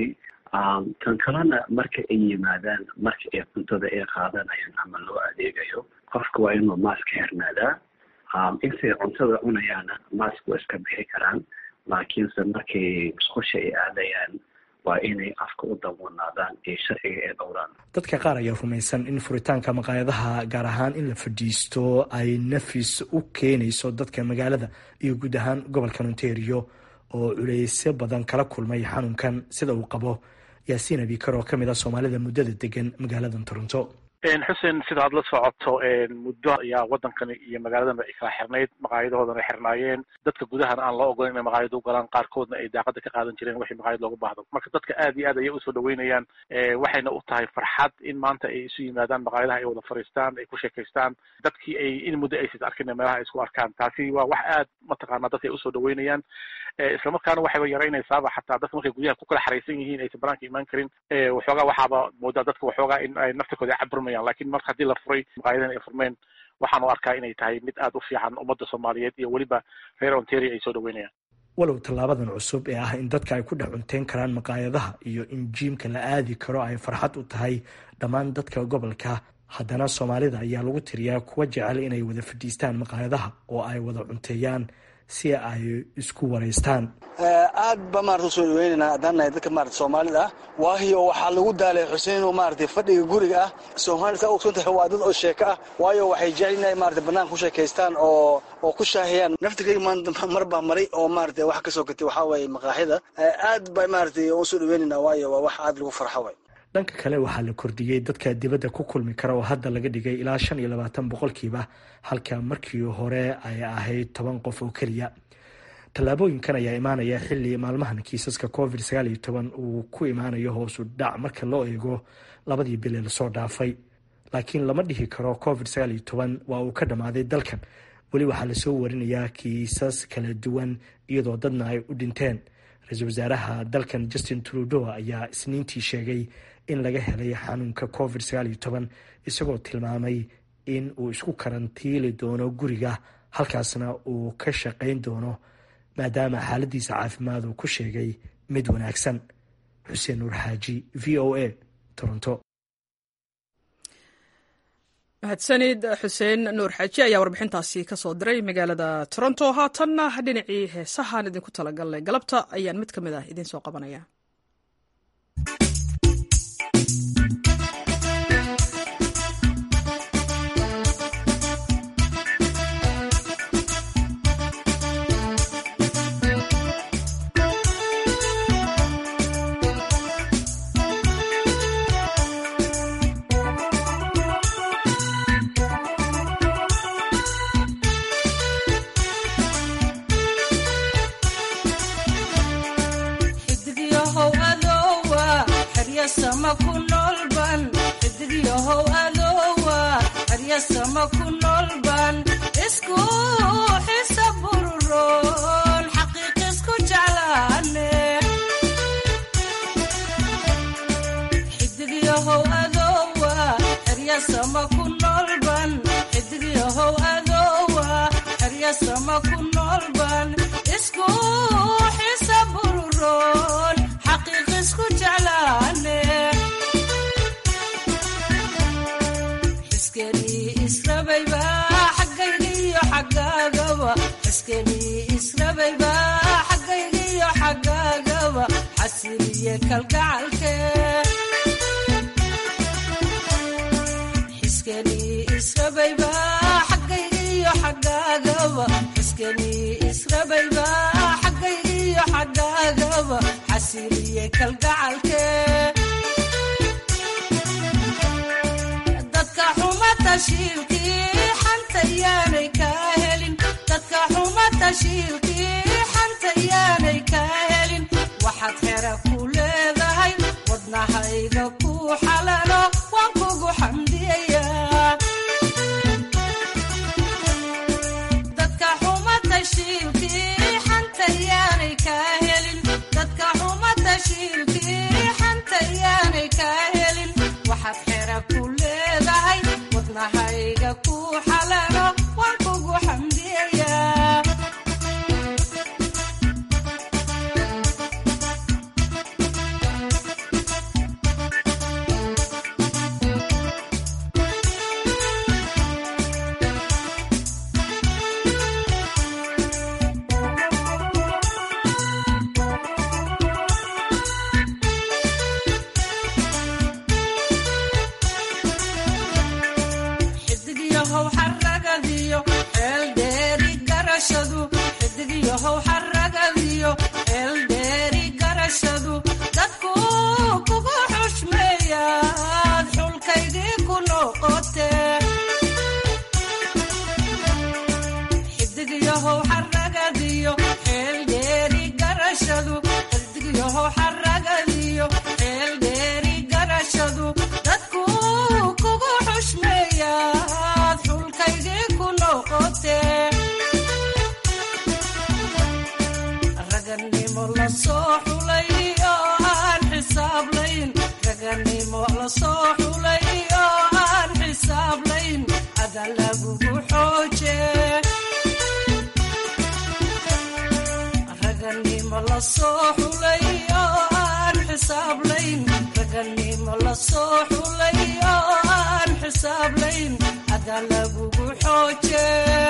tan kalena marka ay yimaadaan, marka ay cuntada ay qaadanayaan ama loo adeegayo, qofka waa inuu maaska xirnaadaa. intay cuntada cunayaana maaska waa iska bixi karaan, laakiinse markay musqusha ay aadayaan waa inay afka u dawanaadaan ee sharciga ee dhowraan. dadka qaar ayaa rumaysan in furitaanka maqaayadaha, gaar ahaan in la fadhiisto, ay nafis u keenayso dadka magaalada iyo guud ahaan gobolka Ontario oo culeysyo badan kala kulmay xanuunkan, sida uu qabo yaasiin abikar oo kamid ah soomaalida muddada degan magaalada Toronto. xuseen, sida aad la socoto muddo ayaa wadankani iyo magaaladan ay kala xirnayd, maqaayadahoodana ay xirnaayeen, dadka gudahana aan loo ogolan inay maqaayada u galaan, qaarkoodna ay daaqada ka qaadan jireen wixii maqaayad loogu baahdo. marka dadka aad iyo aad ayay usoo dhaweynayaan, waxayna u tahay farxad in maanta ay isu yimaadaan maqaayadaha, ay wada fariistaan, ay ku sheekaystaan, dadkii ay in muddo aysis arkin meelaha ay isku arkaan. taasi waa wax aad mataqaanaa dadka ay usoo dhaweynayaan, islamarkaana waxayba yaraynaysaaba xataa dadka markay gudaha ku kala xaraysan yihiin aysan banaanka imaan karin, waxoogaa waxaaba moodaa dadka waxoogaa in ay naftikooda ay caburmayaan. laakiin marka haddii la furay maqaayadahan ay furmeen, waxaan u arkaa inay tahay mid aada u fiican ummadda Soomaaliyeed iyo weliba reer Ontario ay soo dhaweynayaan. walow tallaabadan cusub ee ah in dadka ay ku dhex cunteyn karaan maqaayadaha iyo in jiimka la aadi karo ay farxad u tahay dhammaan dadka gobolka, haddana Soomaalida ayaa lagu tiriyaa kuwa jecel inay wada fadhiistaan maqaayadaha oo ay wada cunteeyaan si ay isku wareystaan. aad ba maarta soo dhaweynayna haddana dadka maarta Soomaalida ah, waayo waxaa lagu daalay Xuseen oo maarta fadhiga guriga ah. Soomaalida oo sunta waa dad oo sheeko ah, waayo waxay jecel inay maarta banaan ku sheekaystaan oo oo ku shaahiyaan. naftiga maanta marba maray oo maarta wax ka soo gatay waxa way maqaaxida, aad ba maarta oo soo dhaweynayna, waayo waa wax aad lagu farxo way. dhanka kale waxaa la kordhiyey dadka dibadda ku kulmi kara oo hadda laga dhigay ilaa shan iyo labaatan boqolkiiba, halka markii hore ay ahayd toban qof oo keliya. tallaabooyinkan ayaa imaanaya xilli maalmahan kiisaska covid sagaal iyo toban uu ku imaanayo hoosu dhac marka loo eego labadii bil ee lasoo dhaafay. laakiin lama dhihi karo covid sagaal iyo toban waa uu ka dhammaaday dalkan. weli waxaa lasoo warinayaa kiisas kala duwan, iyadoo dadna ay u dhinteen. ra-iisul wasaaraha dalkan Justin Trudeau ayaa isniintii sheegay in laga helay xanuunka covid sagaal iyo toban, isagoo tilmaamay in uu isku karantiili doono guriga, halkaasna uu ka shaqayn doono maadaama xaaladiisa caafimaad uu ku sheegay mid wanaagsan. xuseen nuur xaaji, v o a, Toronto. mahadsanid xuseen nuur xaaji ayaa warbixintaasi ka soo diray magaalada Toronto. haatanna dhinacii heesahaan idinku talagalnay galabta ayaan mid ka mid ah idiin soo qabanaya. sama ku noolban xidigyahow adowa arya sama ku noolban isku xisa bururoon xaqiiq isku jeclaane xidigyahow adowa arya sama ku noolban xidigyahow adowa arya sama ku noolban isku xisa bururoon xaqiiq isku jeclaane xiskeni israbayba xaggaygiyo xaggaagaba xiskeni israbayba xaggaygiyo xaggaagaba xasiliye kalgacalke xiskeni israbayba xaggaygiyo xaggaagaba xiskeni israbayba xaggaygiyo xaggaagaba xasiliye kalgacalke dadka xuma tashiilkii xanta yaanay kaa helin dadka xuma tashiilkii xanta yaanay kaa helin waxaad xera ku leedahay wadnahayga ku xalalo waan kugu xamdiyayaa dadka xuma tashiilkii xanta yaanay kaa helin dadka xuma tashiilkii xanta yaanay kaa helin waxaad xera ku leedahay wadnahayga ku xalalo waan kugu xamdiyayaa xidigyahow xaragadiyo eeldheeri garashadu xidigyahow xaragadiyo eeldheeri garashadu dadku kugu xushmeeyaad xulkaygii ku noqote xidigyahow xaragadiyo eeldheeri garashadu xidigyahow xaragadiyo eeldheeri garashadu dadku kugu xushmeeyaad xulkaygii ku noqote raganimo la soo xulay oo aan xisaablayn raganimo la soo xulay oo aan xisaablayn ada lagugu xooje raganimo la soo xulay oo aan xisaablayn raganimo la soo xulay oo aan xisaablayn ada lagugu xooje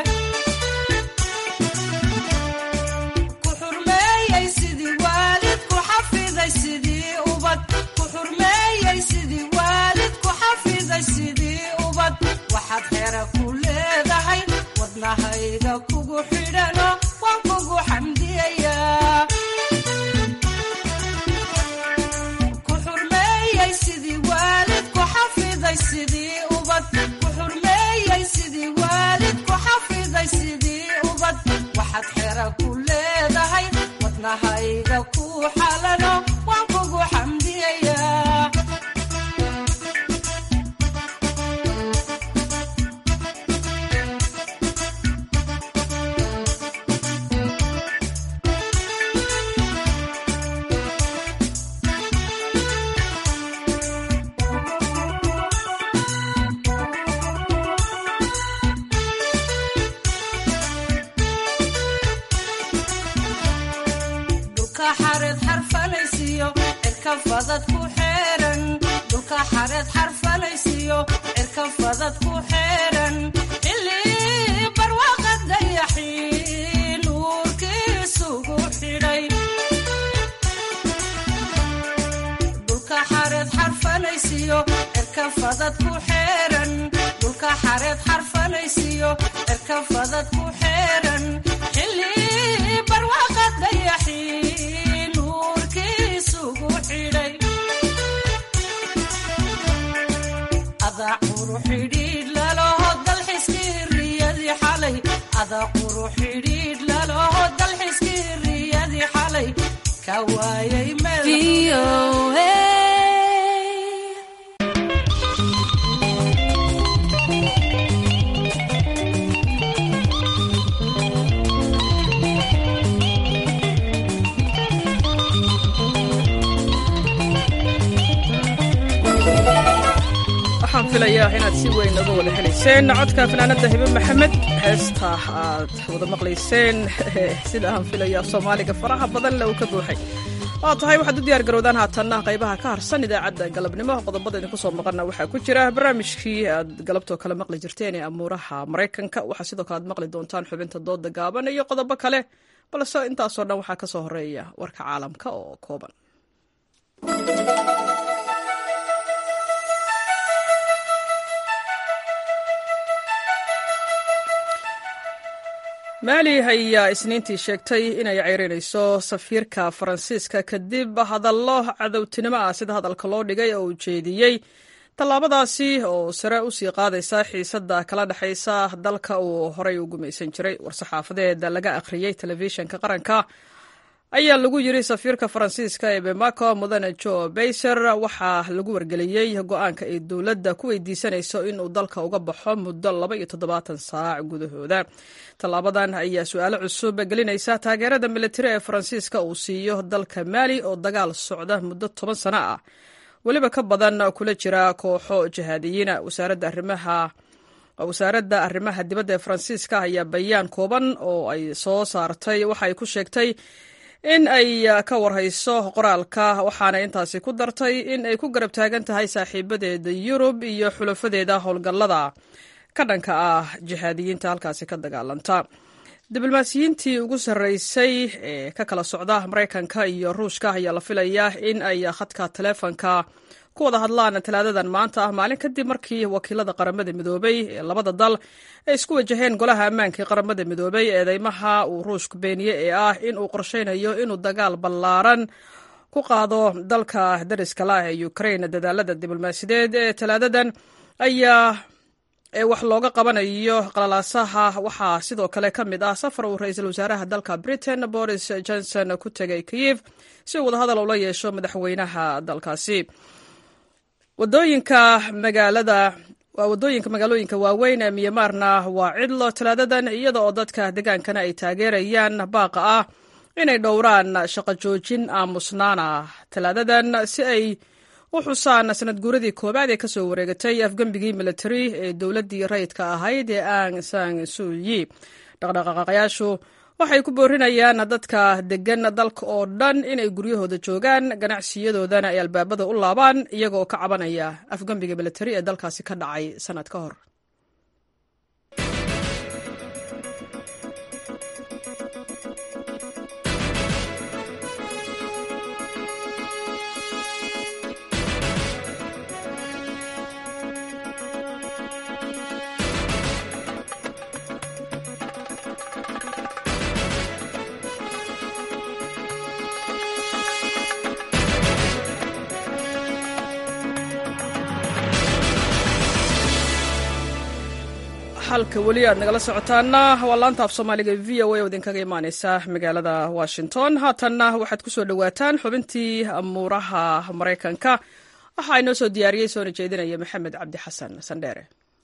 ku xurmeeyey sidii waalid ku xafiday sidii ubad ku xurmeeyey sidii waalid ku xafiday sidii ubad waxaad xera ku leedahay wadnahayga kugu xidhano waan kugu xamdiyayaa ku xurmeeyey sidii waalid ku xafiday sidii ubad ku xurmeeyey sidii waalid ku xafiday sidii ubad waxaad xera ku leedahay wadnahayga ku xalano waan kugu xamdiyayaa dhulka xareed xarfalaysiyo cirka fadad ku xeeran dhulka xareed xarfalaysiyo cirka fadad ku xeeran xilli barwaaqad dayaxii nuurkiisugu xidhay dhulka xareed xarfalaysiyo cirka fadad ku xeeran dhulka xareed xarfalaysiyo cirka fadad ku xeeran xilli barwaaqad dayaxii nuurkiisugu xidhay ada quru xidhiidh laloho dalxiskii riyadii xalay ada quru xidhiidh laloho dalxiskii riyadii xalay ka waayay meel filayaa inaad si weyn uga wada helayseen codka fanaanada hibe maxamed heesta aad wada maqlayseen sida aan filaya soomaaliga faraha badan le uu ka buuxay waa tahay waxaad u diyaar garowdaan haatanna qaybaha ka harsan idaacadda galabnimo qodobada idinku soo maqana waxaa ku jira barnaamijkii aad galabtoo kale maqli jirteen ee amuuraha maraykanka waxaa sidoo kale aad maqli doontaan xubinta dooda gaaban iyo qodobo kale balse intaasoo dhan waxaa ka soo horeeya warka caalamka oo kooban. maali ayaa isniintii sheegtay inay ceyrinayso safiirka faransiiska kadib hadallo cadowtinimo ah sida hadalka loo dhigay oo uu jeediyey tallaabadaasi oo sare u sii qaadaysa xiisadda kala dhexaysa dalka uu horey u gumaysan jiray war-saxaafadeeda laga akhriyey telefishinka qaranka ayaa lagu yiri safiirka faransiiska ee bamako mudane jo bayser waxaa lagu wargeliyey go-aanka ay dowladda ku weydiisanayso inuu dalka uga baxo muddo laba iyo toddobaatan saac gudahooda. tallaabadan ayaa su-aalo cusub gelinaysa taageerada militari ee faransiiska uu siiyo dalka maali oo dagaal socda muddo toban sano ah weliba ka badan kula jira kooxo jihaadiyiina. wasaaradda arrimaha wasaaradda arrimaha dibadda ee faransiiska ayaa bayaan kooban oo ay soo saartay waxa ay ku sheegtay in ay ka warhayso qoraalka waxaana intaasi ku dartay in ay ku garab taagan tahay saaxiibadeeda yurub iyo xulafadeeda howlgallada ka dhanka ah jihaadiyiinta halkaasi ka dagaalanta. diblomaasiyiintii ugu sarreysay ee ka kala socda maraykanka iyo ruushka ayaa la filayaa in ay khadka taleefanka ku wada hadlaan talaadadan maanta ah maalin kadib markii wakiilada qaramada midoobay ee labada dal ay isku wajaheen golaha ammaanka ee qaramada midoobay eedeymaha uu ruushku beeniye ee ah in uu qorshaynayo inuu dagaal ballaaran ku qaado dalka dariska lah ee ukraine. dadaalada diblomaasiyadeed ee talaadadan ayaa ee wax looga qabanayo qalalaasaha waxaa sidoo kale ka mid ah safar uu ra-iisul wasaaraha dalka britain boris johnson ku tegay kiev si uu wadahadal ula yeesho madaxweynaha dalkaasi. wadooyinka magaalada waa wadooyinka magaalooyinka waaweyn ee Myanmarna waa cidlo talaadadan iyada oo dadka deegaankana ay taageerayaan baaqa ah inay dhowraan shaqo joojin aamusnaana talaadadan si ay u xusaan sanad guuradii koobaad ee kasoo wareegatay afgembigii military ee dowladdii rayidka ahayd ee Aung San Suu Kyi. dhaqdhaqaaqayaashu waxay ku boorinayaan dadka degan dalka oo dhan inay guryahooda joogaan ganacsiyadoodana ay albaabada u laabaan iyagoo ka cabanaya afgembiga militari ee dalkaasi ka dhacay sanad ka hor. halka weli aad nagala socotaana waa laanta af soomaaliga v o a oo idinkaga imaaneysa magaalada washington. haatanna waxaad ku soo dhowaataan xubintii amuuraha maraykanka waxaa inoo soo diyaariyey soona jeedinaya maxamed cabdi xasan sandheere.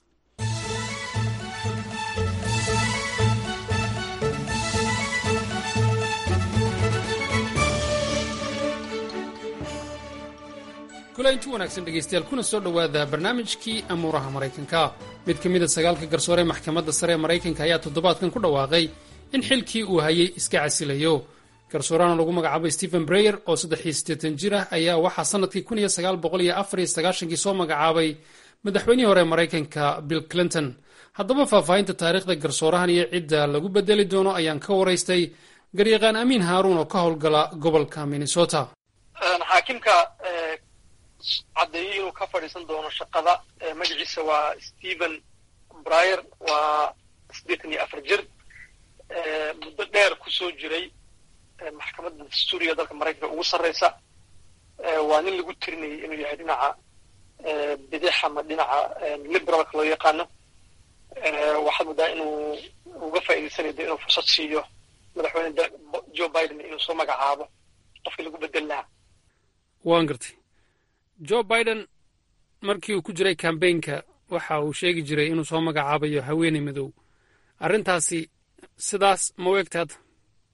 kulanti wanaagsan dhegaystayaal kuna soo dhowaada barnaamijkii amuuraha maraykanka. mid ka mida sagaalka garsoore ee maxkamadda sare ee maraykanka ayaa toddobaadkan ku dhawaaqay in xilkii uu hayay iska casilayo. garsoorahana lagu magacaabay stephen breyer oo saddex iyo siddeetan jir ah ayaa waxaa sannadkii kun iyo sagaal boqol iyo afar iyo sagaashankii soo magacaabay madaxweynihii hore ee maraykanka bill clinton. haddaba faahfaahinta taariikhda garsoorahan iyo cidda lagu bedeli doono ayaan ka waraystay garyaqaan amiin haaruun oo ka howlgala gobolka minnesota. xaakimka caddeeyey inuu ka fadhiisan doono shaqada magaciisa waa stephen breyer waa siddeetan iyo afar jir muddo dheer kusoo jiray maxkamadda dastuuriga dalka maraykanka ugu sarreysa. waa nin lagu tirinayay inuu yahay dhinaca bidix ama dhinaca liberalka loo yaqaano. waxaad moodaa inuu uga faa'iidaysanayo inuu fursad siiyo madaxweyne joe biden inuu soo magacaabo qofkii lagu bedel lahaa. waan gartay. joe biden markii uu ku jiray kambaynka waxa uu sheegi jiray inuu soo magacaabayo haweeney madow. arrintaasi sidaas ma u egta hadda?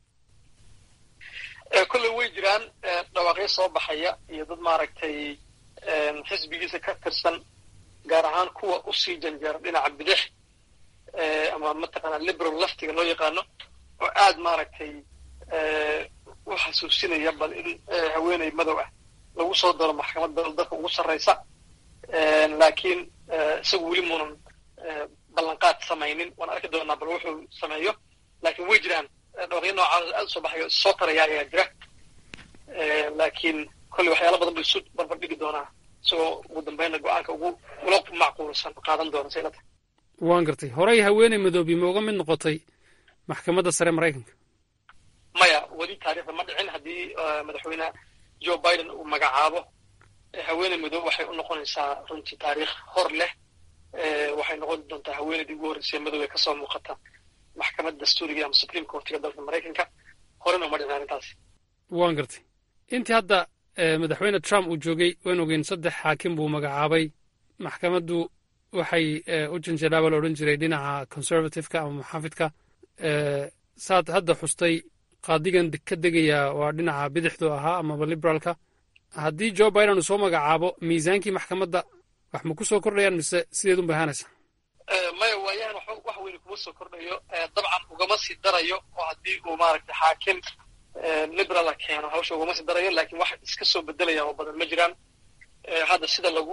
kolley way jiraan dhawaaqyo soo baxaya iyo dad maaragtay xisbigiisa ka tirsan gaar ahaan kuwa usii janjeera dhinaca bidix ama mataqaanaa liberal laftiga loo yaqaano oo aad maaragtay u xasuusinaya bal in haweeney madow ah lagu soo daro maxkamadda dalka ugu sarraysa laakiin isagu weli muunan ballanqaad samaynin waan arki doonaa bal wuxuu sameeyo laakiin way jiraan dhawaqyo noocaas aad usoo baxayo soo taraya ayaa jira laakiin kolley waxyaala badan buu isu barbar dhigi doonaa isagoo ugu dambeynna go-aanka ugu ula macquulsan qaadan doona say la tahay waan gartay horey haweeney madoobi ma uga mid noqotay maxkamadda sare maraykanka maya weli taariikhda ma dhicin haddii madaxweyne joe biden uu magacaabo haweeney madow waxay u noqonaysaa runtii taariikh hor leh waxay noqon doontaa haweeneydii ugu horreysay madow ee kasoo muuqata maxkamadda dastuuriga ama supreme courtiga dalka maraykanka horena uma dhicin arrintaasi waan gartay intii hadda madaxweyne trump uu joogay waan ogeyn saddex xaakim buu magacaabay maxkamaddu waxay u janjeedhaaba la odhan jiray dhinaca conservativeka ama muxaafidka saad hadda xustay qaadigan ka degayaa waa dhinaca bidixdu ahaa amaba liberaalka haddii joe biden uu soo magacaabo miisaankii maxkamadda wax ma ku soo kordhayaan mise sideed unbay ahaanaysaa maya waayahan wax weyne kuma soo kordhayo dabcan ugama sii darayo oo haddii uu maaragtay xaakim liberala keeno hawsha ugama sii darayo laakiin wax iska soo bedelaya oo badan ma jiraan hadda sida lagu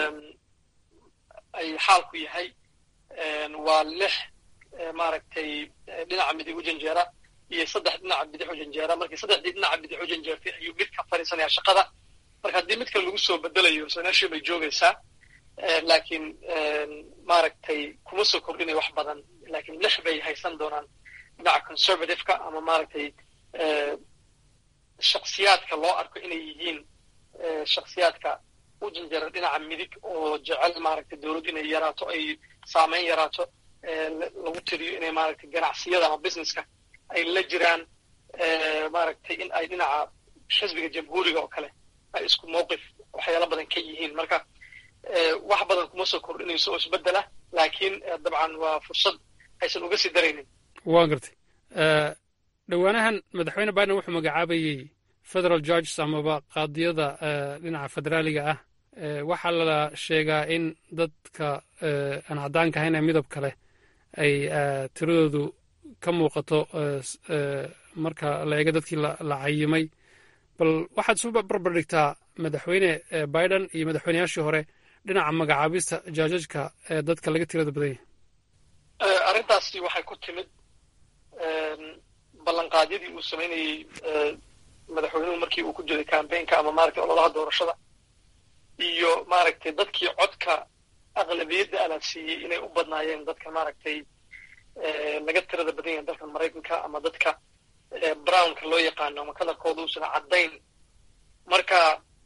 ay xaalku yahay waa lix maaragtay dhinaca midig u janjeera iyo saddex dhinaca bidix u janjeera markii saddexdii dhinaca bidix u janjeertay ayuu mid ka fadhiisanaya shaqada marka haddii mid kale lagu soo bedelayo sanaashii bay joogaysaa laakiin maaragtay kuma soo kordhinaya wax badan laakiin lix bay haysan doonaan dhinaca conservativeka ama maaragtay shaksiyaadka loo arko inay yihiin shaksiyaadka u janjeera dhinaca midig oo jecel maaragtay dowladdu inay yaraato ay saameyn yaraato lagu tiriyo inay maaragtay ganacsiyada ama businesska ay la jiraan maaragtay in ay dhinaca xisbiga jamhuuriga oo kale ay isku mawqif waxyaala badan ka yihiin marka wax badan kuma soo kordhinayso oo isbedela laakiin dabcan waa fursad aysan uga sii daraynin waan gartay dhowaanahan madaxweyne biden wuxuu magacaabayey federal judges amaba qaadiyada dhinaca federaaliga ah waxaa la sheegaa in dadka aan caddaanka ahayn ee midab kale ay tiradoodu ka muuqato marka la eego dadkii la cayimay bal waxaad isu barbar dhigtaa madaxweyne biden iyo madaxweyneyaashii hore dhinaca magacaabista jaajajka ee dadka laga tirada badan yahay arrintaasi waxay ku timid ballanqaadyadii uu samaynayey madaxweynuhu markii uu ku jiray campaignka ama maaragtay ololaha doorashada iyo maaragtay dadkii codka aqlabiyadda ala siiyey inay u badnaayeen dadka maaragtay laga tirada badan yahay dalka maraykanka ama dadka brownka loo yaqaano ama kalarkooda uusan caddayn marka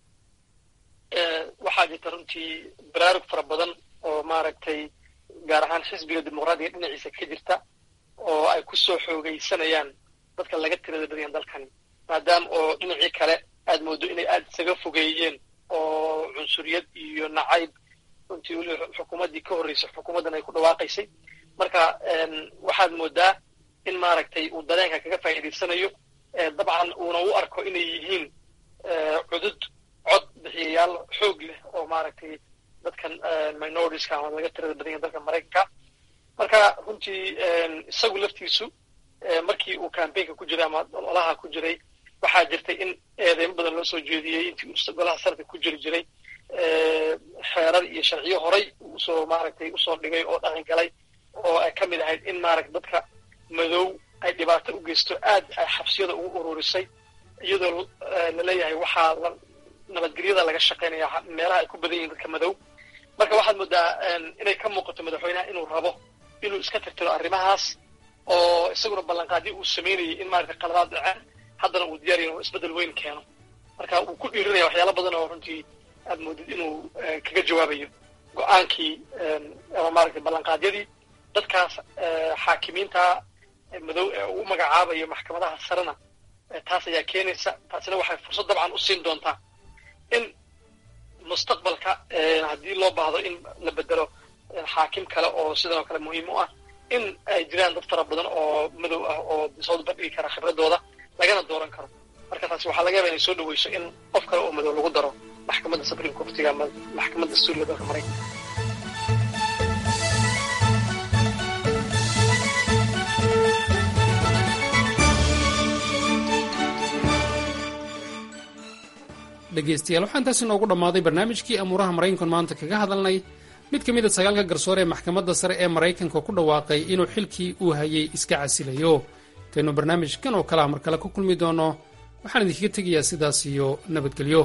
waxaa jirta runtii baraarug fara badan oo maaragtay gaar ahaan xisbiga dimuqraadiga dhinaciisa ka jirta oo ay ku soo xoogaysanayaan dadka laga tirada badan yahay dalkan maadaama oo dhinacii kale aad moodo inay aad isaga fogeeyeen oo cunsuriyad iyo nacayb runtii weli xukuumaddii ka horreysay xukuumaddan ay ku dhawaaqaysay marka waxaad moodaa in maaragtay uu dareenka kaga faa'iidaysanayo dabcan uuna u arko inay yihiin cudud cod bixiyayaal xoog leh oo maaragtay dadkan minoritiska ama laga tirada badan yahay dalka maraykanka marka runtii isagu laftiisu markii uu campaignka ku jiray ama ololaha ku jiray waxaa jirtay in eedeymo badan loo soo jeediyey intii uu golaha sanadka ku jiri jiray xeerar iyo sharciyo horay usoo maaragtay usoo dhigay oo dhaqan galay oo ay ka mid ahayd in maaragta dadka madow ay dhibaato u geysto aad ay xabsiyada ugu ururisay iyadoo laleeyahay waxaa la nabadgelyada laga shaqaynaya meelaha ay ku badan yihiin dadka madow marka waxaad moodaa inay ka muuqato madaxweynaha inuu rabo inuu iska tirtiro arrimahaas oo isaguna ballanqaadyo uu samaynayay in maaragtay qaladaad dhaceen haddana uu diyaariyo inuu isbeddel weyn keeno marka uu ku dhiirinaya waxyaala badan oo runtii aad moodid inuu kaga jawaabayo go-aankii ama maaragtay ballanqaadyadii dadkaas xaakimiinta madow ee uu magacaabayo maxkamadaha sarena taas ayaa keenaysa taasina waxay fursad dabcan u siin doontaa in mustaqbalka haddii loo baahdo in la bedelo xaakim kale oo sidan oo kale muhiim u ah in ay jiraan dad fara badan oo madow ah oo soo bandhigi kara khibradooda lagana dooran karo marka taasi waxaa laga yaaba inay soo dhaweyso in qof kale oo madow lagu daro maxkamadda supreme courtiga ama maxkamadda dastuuriga dalka maraykanka dhegaystayaal waxaan taasi noogu dhammaaday barnaamijkii amuuraha maraykankan maanta kaga hadalnay mid ka mid a sagaalka garsoore ee maxkamadda sare ee maraykanka ku dhawaaqay inuu xilkii uu hayay iska casilayo intaynu barnaamijkan oo kalea mar kale ku kulmi doono waxaan idinkaga tegayaa sidaas iyo nabadgelyo.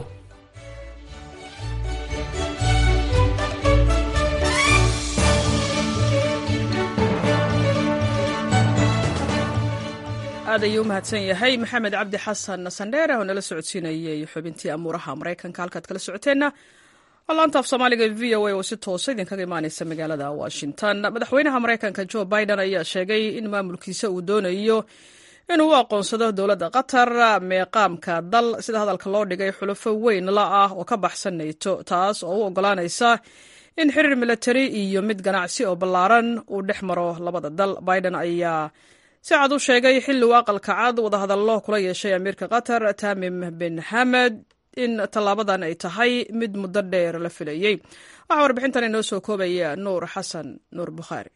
aad ayuu u mahadsan yahay maxamed cabdi xasan sandheere oo nala socodsiinayay xubintii amuuraha maraykanka halkaad kala socoteenna laanta af soomaaliga v o a oo si toosa idinkaga imaaneysa magaalada washington. madaxweynaha maraykanka joe biden ayaa sheegay in maamulkiisa uu doonayo inuu u aqoonsado dowladda qatar meeqaamka dal sida hadalka loo dhigay xulufo weyn la ah oo ka baxsan nato, taas oo u ogolaanaysa in xiriir militari iyo mid ganacsi oo ballaaran uu dhex maro labada dal. biden ayaa si cad u sheegay xilli uu aqalka cad wadahadallo kula yeeshay amiirka qatar tamim bin hamed in tallaabadan ay tahay mid muddo dheer la filayey. waxaa warbixintan inoo soo koobaya nuur xasan nuur bukhaari.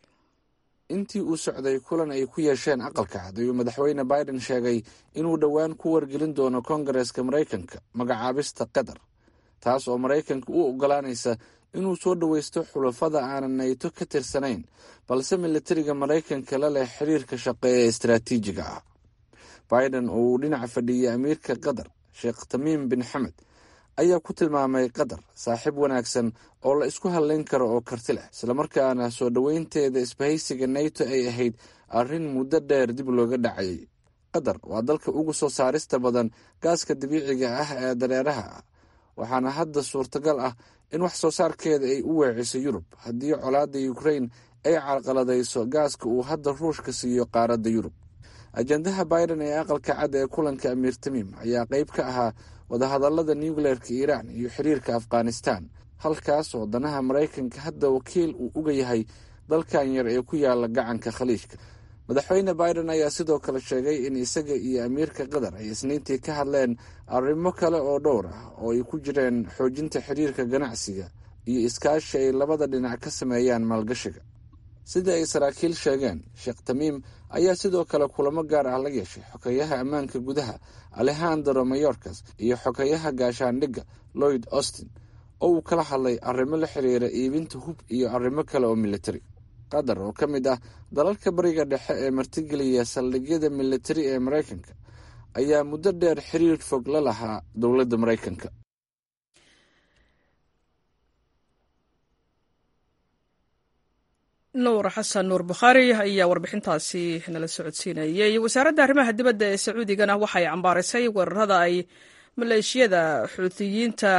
intii uu socday kulan ay ku yeesheen aqalka cad ayuu madaxweyne biden sheegay inuu dhowaan ku wargelin doono koongareeska maraykanka magacaabista qatar, taas oo maraykanka u ogolaanaysa inuu soo dhowaysto xulafada aanan nayto ka tirsanayn balse militariga maraykanka la leh xiriirka shaqe ee istaraatiijiga ah. biden oo uu dhinaca fadhiyey amiirka qatar sheekh tamiim bin xamed ayaa ku tilmaamay qatar saaxiib wanaagsan oo la isku hadlayn karo oo karti leh, islamarkaana soo dhoweynteeda isbahaysiga nato ay ahayd arrin muddo dheer dib looga dhacayay. qatar waa dalka ugu soo saarista badan gaaska dabiiciga ah ee dareeraha ah, waxaana hadda suurtagal ah in wax soo saarkeeda ay u weeciso yurub haddii colaadda ukrain ay carqaladayso gaaska uu hadda ruushka siiyo qaaradda yurub. ajendaha biden ee aqalka cad ee kulanka amiir tamiim ayaa qayb ka ahaa wadahadallada nucleerka iiraan iyo xiriirka afghanistan, halkaas oo danaha maraykanka hadda wakiil uu uga yahay dalkan yar ee ku yaala gacanka khaliijka. madaxweyne biden ayaa sidoo kale sheegay in isaga iyo amiirka qatar ay isniintii ka hadleen arrimo kale oo dhowr ah oo ay ku jireen xoojinta xiriirka ganacsiga iyo iskaashi ay labada dhinac ka sameeyaan maalgashiga. sida ay saraakiil sheegeen, sheekh tamiim ayaa sidoo kale kulamo gaar ah la yeeshay xogeyaha ammaanka gudaha alejandro mayorkas iyo xogeyaha gaashaandhigga lloyd austin oo uu kala hadlay arrimo la xiriira iibinta hub iyo arrimo kale oo militari. qatar oo ka mid ah dalalka bariga dhexe ee martigeliya saldhigyada militari ee maraykanka ayaa muddo dheer xiriir fog la lahaa dowladda maraykanka. nuur xasan nuur bukhaari ayaa warbixintaasi nala socodsiinayay. wasaaradda arrimaha dibadda ee sacuudigana waxay cambaarisay weerarada ay maleeshiyada xuutiyiinta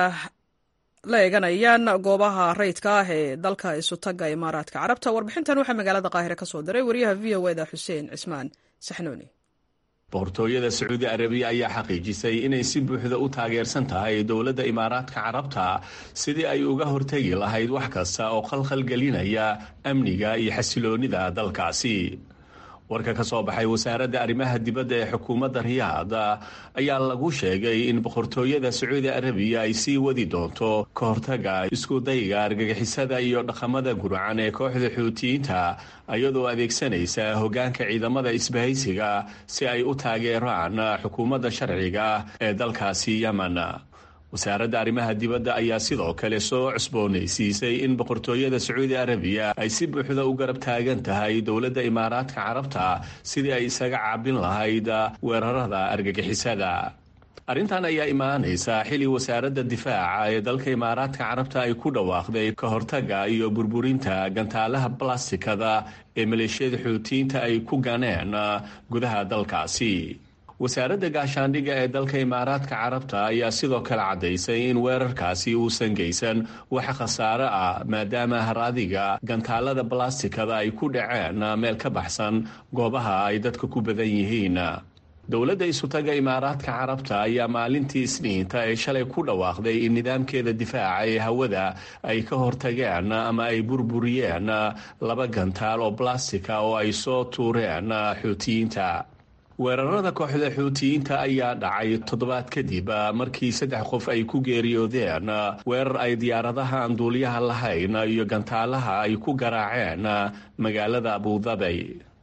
la eeganayaan goobaha rayidka ah ee dalka isutaga imaaraadka carabta. warbixintan waxaa magaalada qaahire ka soo diray wariyaha v o eda xuseen cismaan saxnuuni. boqortooyada sacuudi arabiya ayaa xaqiijisay inay si buuxda u taageersan tahay dowladda imaaraadka carabta sidii ay uga hortegi lahayd wax kasta oo khalkhal gelinaya amniga iyo xasiloonida dalkaasi. warka ka soo baxay wasaaradda arrimaha dibadda ee xukuumadda riyaad ayaa lagu sheegay in boqortooyada sacuudi arabiya ay sii wadi doonto ka hortaga iskudayga argagixisada iyo dhaqamada gurcan ee kooxda xuutiyiinta, iyadoo adeegsanaysa hoggaanka ciidamada isbahaysiga si ay u taageeraan xukuumadda sharciga ee dalkaasi yemen. wasaaradda arrimaha dibadda ayaa sidoo kale soo cusboonaysiisay in boqortooyada sacuudi arabiya ay si buuxda u garab taagan tahay dowladda imaaraadka carabta sidii ay isaga caabin lahayd weerarada argagixisada. arrintan ayaa imaanaysa xili wasaaradda difaaca ee dalka imaaraadka carabta ay ku dhawaaqday ka hortaga iyo burburinta gantaalaha balastikada ee maleeshiyada xuutiyiinta ay ku ganeen gudaha dalkaasi. wasaaradda gaashaandhigga ee dalka imaaraadka carabta ayaa sidoo kale caddaysay in weerarkaasi uusan geysan wax khasaare ah maadaama haraadiga gantaalada balastikada ay ku dhaceen meel ka baxsan goobaha ay dadka ku badan yihiin. dowladda isutaga imaaraadka carabta ayaa maalintii isniinta ee shalay ku dhawaaqday in nidaamkeeda difaaca ee hawada ay ka hortageen ama ay burburiyeen laba gantaal oo balastika oo ay soo tuureen xuutiyiinta. weerarada kooxda xuutiyiinta ayaa dhacay toddobaad kadib markii saddex qof ay ku geeriyoodeen weerar ay diyaaradaha aan duuliyaha lahayn iyo gantaalaha ay ku garaaceen magaalada abudabay.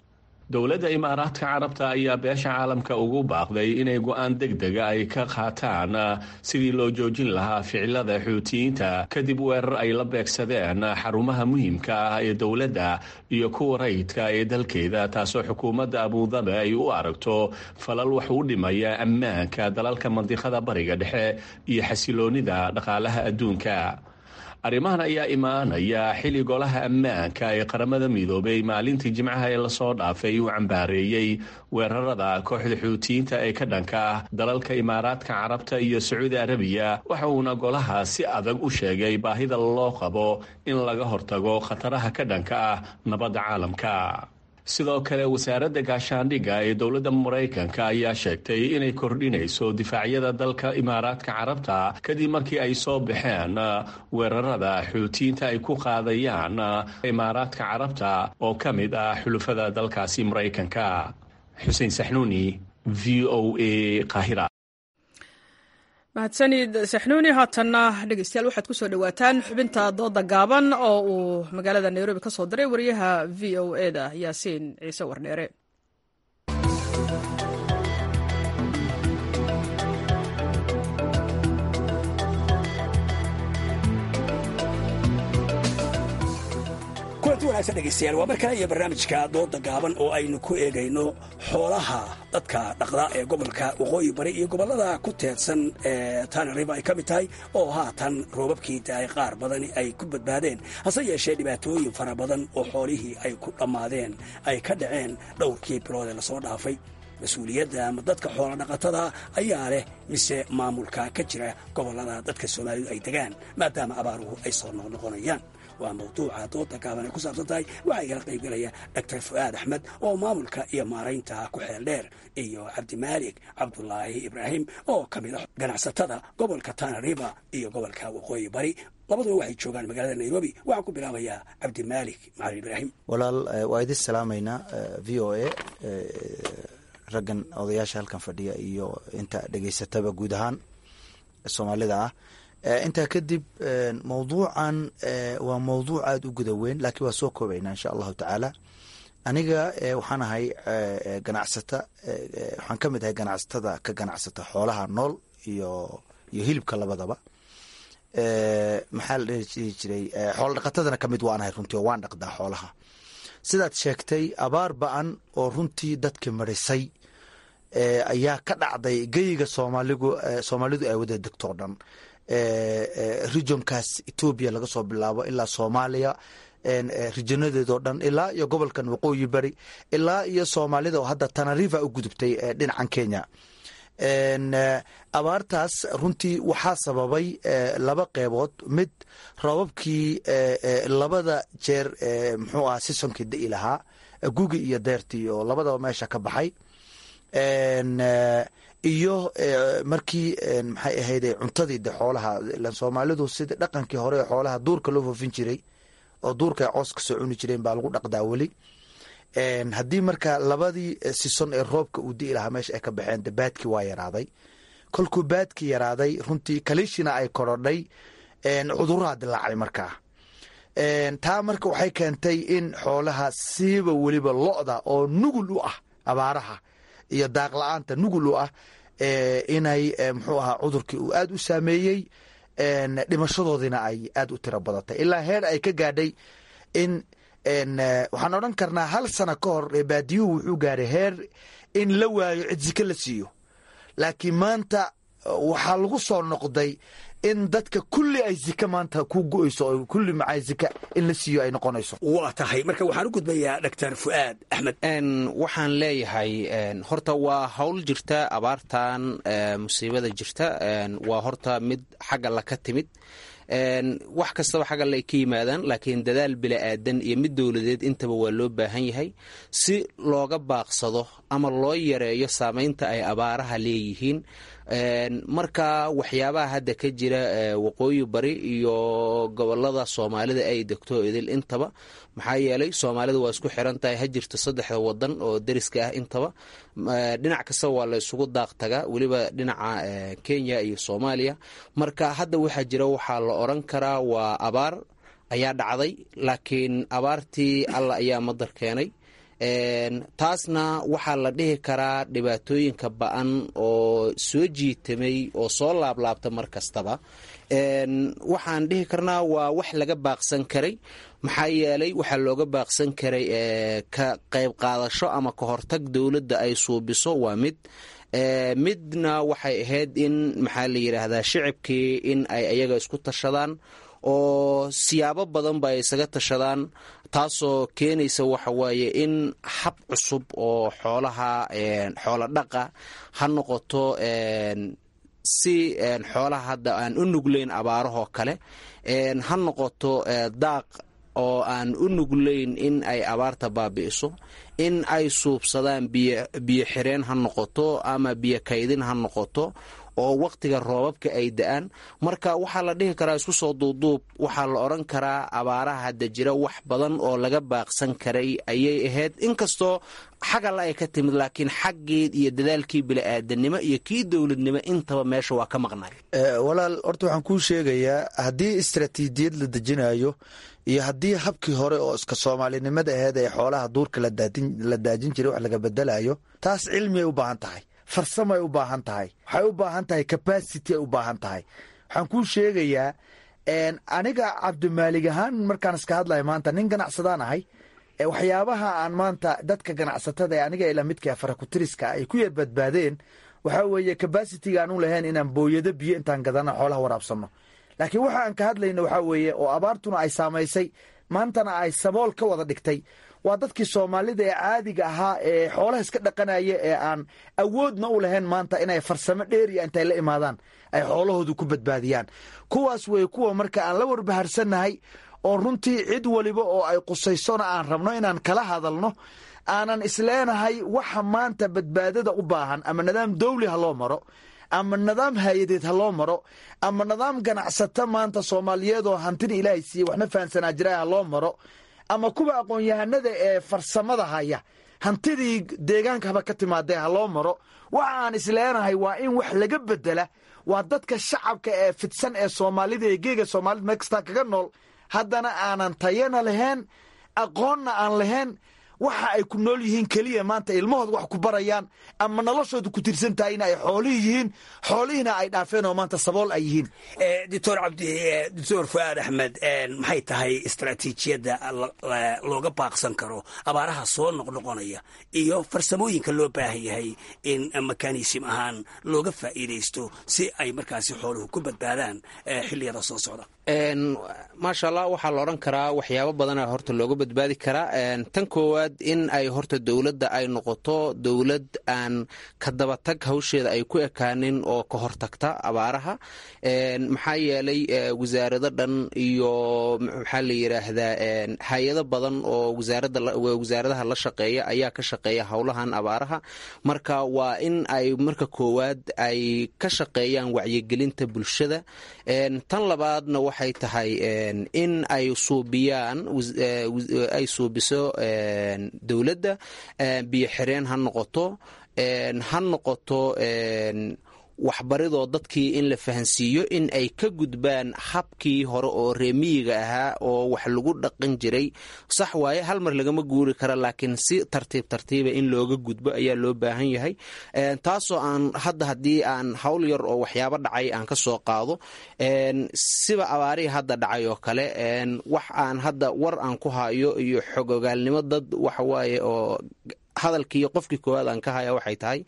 dowladda imaaraadka carabta ayaa beesha caalamka ugu baaqday inay go-aan degdega ay ka qaataan sidii loo joojin lahaa ficilada xuutiyiinta kadib weerar ay la beegsadeen xarumaha muhiimka ah ee dowladda iyo kuwa rayidka ee dalkeeda taasoo xukuumadda abudabi ay u aragto falal wax u dhimaya ammaanka dalalka mandiqada bariga dhexe iyo xasiloonida dhaqaalaha adduunka. arrimahan ayaa imaanaya xilli golaha ammaanka ee qaramada midoobay maalintii jimcaha ee lasoo dhaafay uu cambaareeyey weerarada kooxda xuutiyiinta ee ka dhanka ah dalalka imaaraadka carabta iyo sacuudi arabiya waxa uuna golaha si adag u sheegay baahida loo qabo in laga hortago khataraha ka dhanka ah nabadda caalamka. sidoo kale wasaaradda gaashaandhigga ee dowladda maraykanka ayaa sheegtay inay kordhinayso difaacyada dalka imaaraadka carabta kadib markii ay soo baxeen weerarada xuutiyiinta ay ku qaadayaan imaaraadka carabta oo ka mid ah xulufada dalkaasi maraykanka. xuseen saxnuuni, v o a, qaahira. mahadsanid saxnuuni. haatanna dhegeystayaal waxaad ku soo dhowaataan xubinta dooda gaaban oo uu magaalada nairobi ka soo diray wariyaha v o e da yaasiin ciise wardheere. kulanti wanaagsan dhegaystayaal waa mar kale iyo barnaamijka dooda gaaban oo aynu ku eegayno xoolaha dadka dhaqda ee gobolka waqooyi bari iyo gobollada ku teedsan ee Tana River ay ka mid tahay oo haatan roobabkii daay qaar badani ay ku badbaadeen hase yeeshee dhibaatooyin fara badan oo xoolihii ay ku dhammaadeen ay ka dhaceen dhowrkii bilood ee lasoo dhaafay. mas-uuliyadda ama dadka xoola dhaqatada ayaa leh mise maamulka ka jira gobollada dadka Soomaalidu ay degaan maadaama abaaruhu ay soo noqnoqonayaan. waa mawduuca dooda gaaban ay ku saabsan tahay waxaa igala qaybgelaya doctor fu'aad axmed oo maamulka iyo maaraynta ku xeel dheer iyo cabdimaalik cabdulaahi ibraahim oo ka mid ah ganacsatada gobolka Tana River iyo gobolka waqooyi bari. labaduba waxay joogaan magaalada nairobi. waxaan ku bilaabayaa cabdimaalik macalin ibraahim. walaal waa idin salaamaynaa v o a raggan odayaasha halkan fadhiya iyo inta dhegaysataba guud ahaan soomaalida ah. intaa kadib mawduucan waa mawduuc aada u guda weyn laakiin waa soo koobaynaa insha allahu tacaala. aniga waxaan ahay ganacsata waxaan ka mid ahay ganacsatada ka ganacsata xoolaha nool iyo iyo hilibka labadaba. maxaa la dhihi jiray xoola dhaqatadana ka mid waan ahay runtii oo waan dhaqdaa xoolaha. sidaad sheegtay abaar ba-an oo runtii dadka marisay ayaa ka dhacday geyiga soomaaligu soomaalidu ay wada degto o dhan. regionkaas etoobiya laga soo bilaabo ilaa soomaaliya regionadeedoo dhan ilaa iyo gobolkan waqooyi bari ilaa iyo soomaalida oo hadda Tana River u gudubtay dhinacan Kenya. abaartaas runtii waxaa sababay laba qeybood. mid roobabkii labada jeer muxuu ahaa sisonkii da'i lahaa gugi iyo deertii oo labadaba meesha ka baxay iyo markii maxay ahayde cuntadii de xoolaha ilan soomaalidu sida dhaqankii hore xoolaha duurka loo foofin jiray oo duurka ay coos ka soo cuni jireen baa lagu dhaqdaa weli. haddii marka labadii sison ee roobka uu di'i lahaa meesha ay ka baxeen de baadkii waa yaraaday. kolkuu baadkii yaraaday runtii kalishina ay korodhay cudurraa dilaacay markaa. taa marka waxay keentay in xoolaha siiba weliba lo-da oo nugul u ah abaaraha iyo daaq la-aanta nugul u ah inay muxuu ahaa cudurkii uu aada u saameeyey dhimashadoodiina ay aada u tiro badatay ilaa heer ay ka gaadhay in waxaan odhan karnaa hal sano ka hor baadiyuhu wuxuu gaaray heer in la waayo cid zike la siiyo. laakiin maanta waxaa lagu soo noqday in dadka kulli ay zike maanta ku go-eyso oo kulli macaa zike in la siiyo ay noqonayso. waa tahay marka waxaan u gudbayaa doctor fu'aad axmed. waxaan leeyahay horta waa hawl jirta abaartan musiibada jirta waa horta mid xagga la ka timid. wax kastaba xagga le ka yimaadaan laakiin dadaal bila'aadan iyo mid dowladeed intaba waa loo baahan yahay si looga baaqsado ama loo yareeyo saamaynta ay abaaraha leeyihiin. marka waxyaabaha hadda ka jira waqooyi bari iyo gobolada soomaalida ay degto idil intaba maxaa yeelay soomaalida waa isku xiran tahay ha jirto saddexda wadan oo deriska ah intaba dhinac kastaba waa la isugu daaq tagaa weliba dhinaca Kenya iyo Soomaaliya. marka hadda waxaa jira waxaa la oran karaa waa abaar ayaa dhacday laakiin abaartii alla ayaa madar keenay. taasna waxaa la dhihi karaa dhibaatooyinka ba-an oo soo jiitamay oo soo laablaabta mar kastaba waxaan dhihi karnaa waa wax laga baaqsan karay maxaa yeelay waxaa looga baaqsan karay ka qayb qaadasho ama ka hortag dowladda ay suubiso waa mid midna waxay ahayd in maxaa la yidhaahdaa shicibkii in ay ayaga isku tashadaan oo siyaabo badan ba ay isaga tashadaan taasoo keenaysa waxa waaye in hab cusub oo xoolaha xoola dhaqa ha noqoto si xoolaha hadda aan u nuglayn abaarahoo kale ha noqoto daaq oo aan u nuglayn in ay abaarta baabi'iso in ay suubsadaan biyo xireen ha noqoto ama biyo kaydin ha noqoto oo wakhtiga roobabka ay da-aan marka waxaa la dhihi karaa isku soo duuduub waxaa la odhan karaa abaaraha hadda jira wax badan oo laga baaqsan karay ayay ahayd inkastoo xagalla ay ka timid laakiin xaggii iyo dadaalkii bili-aadanimo iyo kii dowladnimo intaba meesha waa ka maqnay walaal horta waxaan kuu sheegayaa haddii istaraatiijiyad la dejinayo iyo haddii habkii hore oo iska soomaalinimada aheyd ee xoolaha duurka la daajin jiray wax laga bedelayo taas cilmi ay u baahan tahay farsamo ay u baahan tahay waxay u baahan tahay capacity ay u baahan tahay waxaan kuu sheegayaa aniga cabdimaalig ahaan markaan iska hadlayo maanta nin ganacsadaan ahay waxyaabaha aan maanta dadka ganacsatada ee aniga ila midka farakutiriska ay ku yar badbaadeen waxaa weeye capacitiga aan u lahayn inaan booyado biyo intaan gadana xoolaha waraabsanno laakiin waxa aan ka hadlayno waxaa weeye oo abaartuna ay saamaysay maantana ay sabool ka wada dhigtay waa dadkii soomaalida ee caadiga ahaa ee xoolaha iska dhaqanaya ee aan awoodna u lahayn maanta inay farsamo dheeriya intay la imaadaan ay xoolahoodu ku badbaadiyaan kuwaas weye kuwa marka aan la warbaharsannahay oo runtii cid waliba oo ay qusaysona aan rabno inaan kala hadalno aanan isleenahay waxa maanta badbaadada u baahan ama nidaam dawli ha loo maro ama nidaam hay-adeed ha loo maro ama nidaam ganacsato maanta soomaaliyeed oo hantina ilaahay siiye waxna fahansanaa jira ha loo maro ama kuwa aqoon-yahanada ee farsamada haya hantidii deegaanka haba ka timaadee ha loo maro waxa aan isleenahay waa in wax laga bedela waa dadka shacabka ee fidsan ee soomaalida ee geega soomaalida meel kastaa kaga nool haddana aanan tayana lahayn aqoonna aan lahayn waxa ay ku nool yihiin keliya maanta ilmahooda wax ku barayaan ama noloshooda ku tirsan tahay in ay xoolihii yihiin xoolihiina ay dhaafeen oo maanta sabool ay yihiin doctor cabdi doctor fuaad axmed maxay tahay istaraatiijiyadda looga baaqsan karo abaaraha soo noqnoqonaya iyo farsamooyinka loo baahan yahay in mekanism ahaan looga faa'iidaysto si ay markaasi xooluhu ku badbaadaan xilliyada soo socda maasha allah waxaa la odhan karaa waxyaabo badana horta looga badbaadi karaa tan koowaad in ay horta dowladda ay noqoto dowlad aan ka dabatag hawsheeda ay ku ekaanin oo ka hortagta abaaraha maxaa yeelay wasaarado dhan iyo maxaa la yidhaahdaa hay-ado badan oo wasaaradaha la shaqeeya ayaa ka shaqeeya howlahan abaaraha marka waa in ay marka koowaad ay ka shaqeeyaan wacyigelinta bulshada tan labaadna waxay tahay in ay suubiyaan ay suubiso dowladda biyo xireen ha noqoto ha noqoto waxbaridoo dadkii in la fahansiiyo in ay ka gudbaan habkii hore oo reemiyiga ahaa oo wax lagu dhaqan jiray sax waaye hal mar lagama guuri kara laakiin si tartiib tartiiba in looga gudbo ayaa loo baahan yahay taasoo aan hadda haddii aan hawl yar oo waxyaabo dhacay aan ka soo qaado siba abaarihii hadda dhacay oo kale wax aan hadda war aan ku hayo iyo xogogaalnimo dad waxawaaye oo hadalkii qofkii koowaad aan ka haya waxay tahay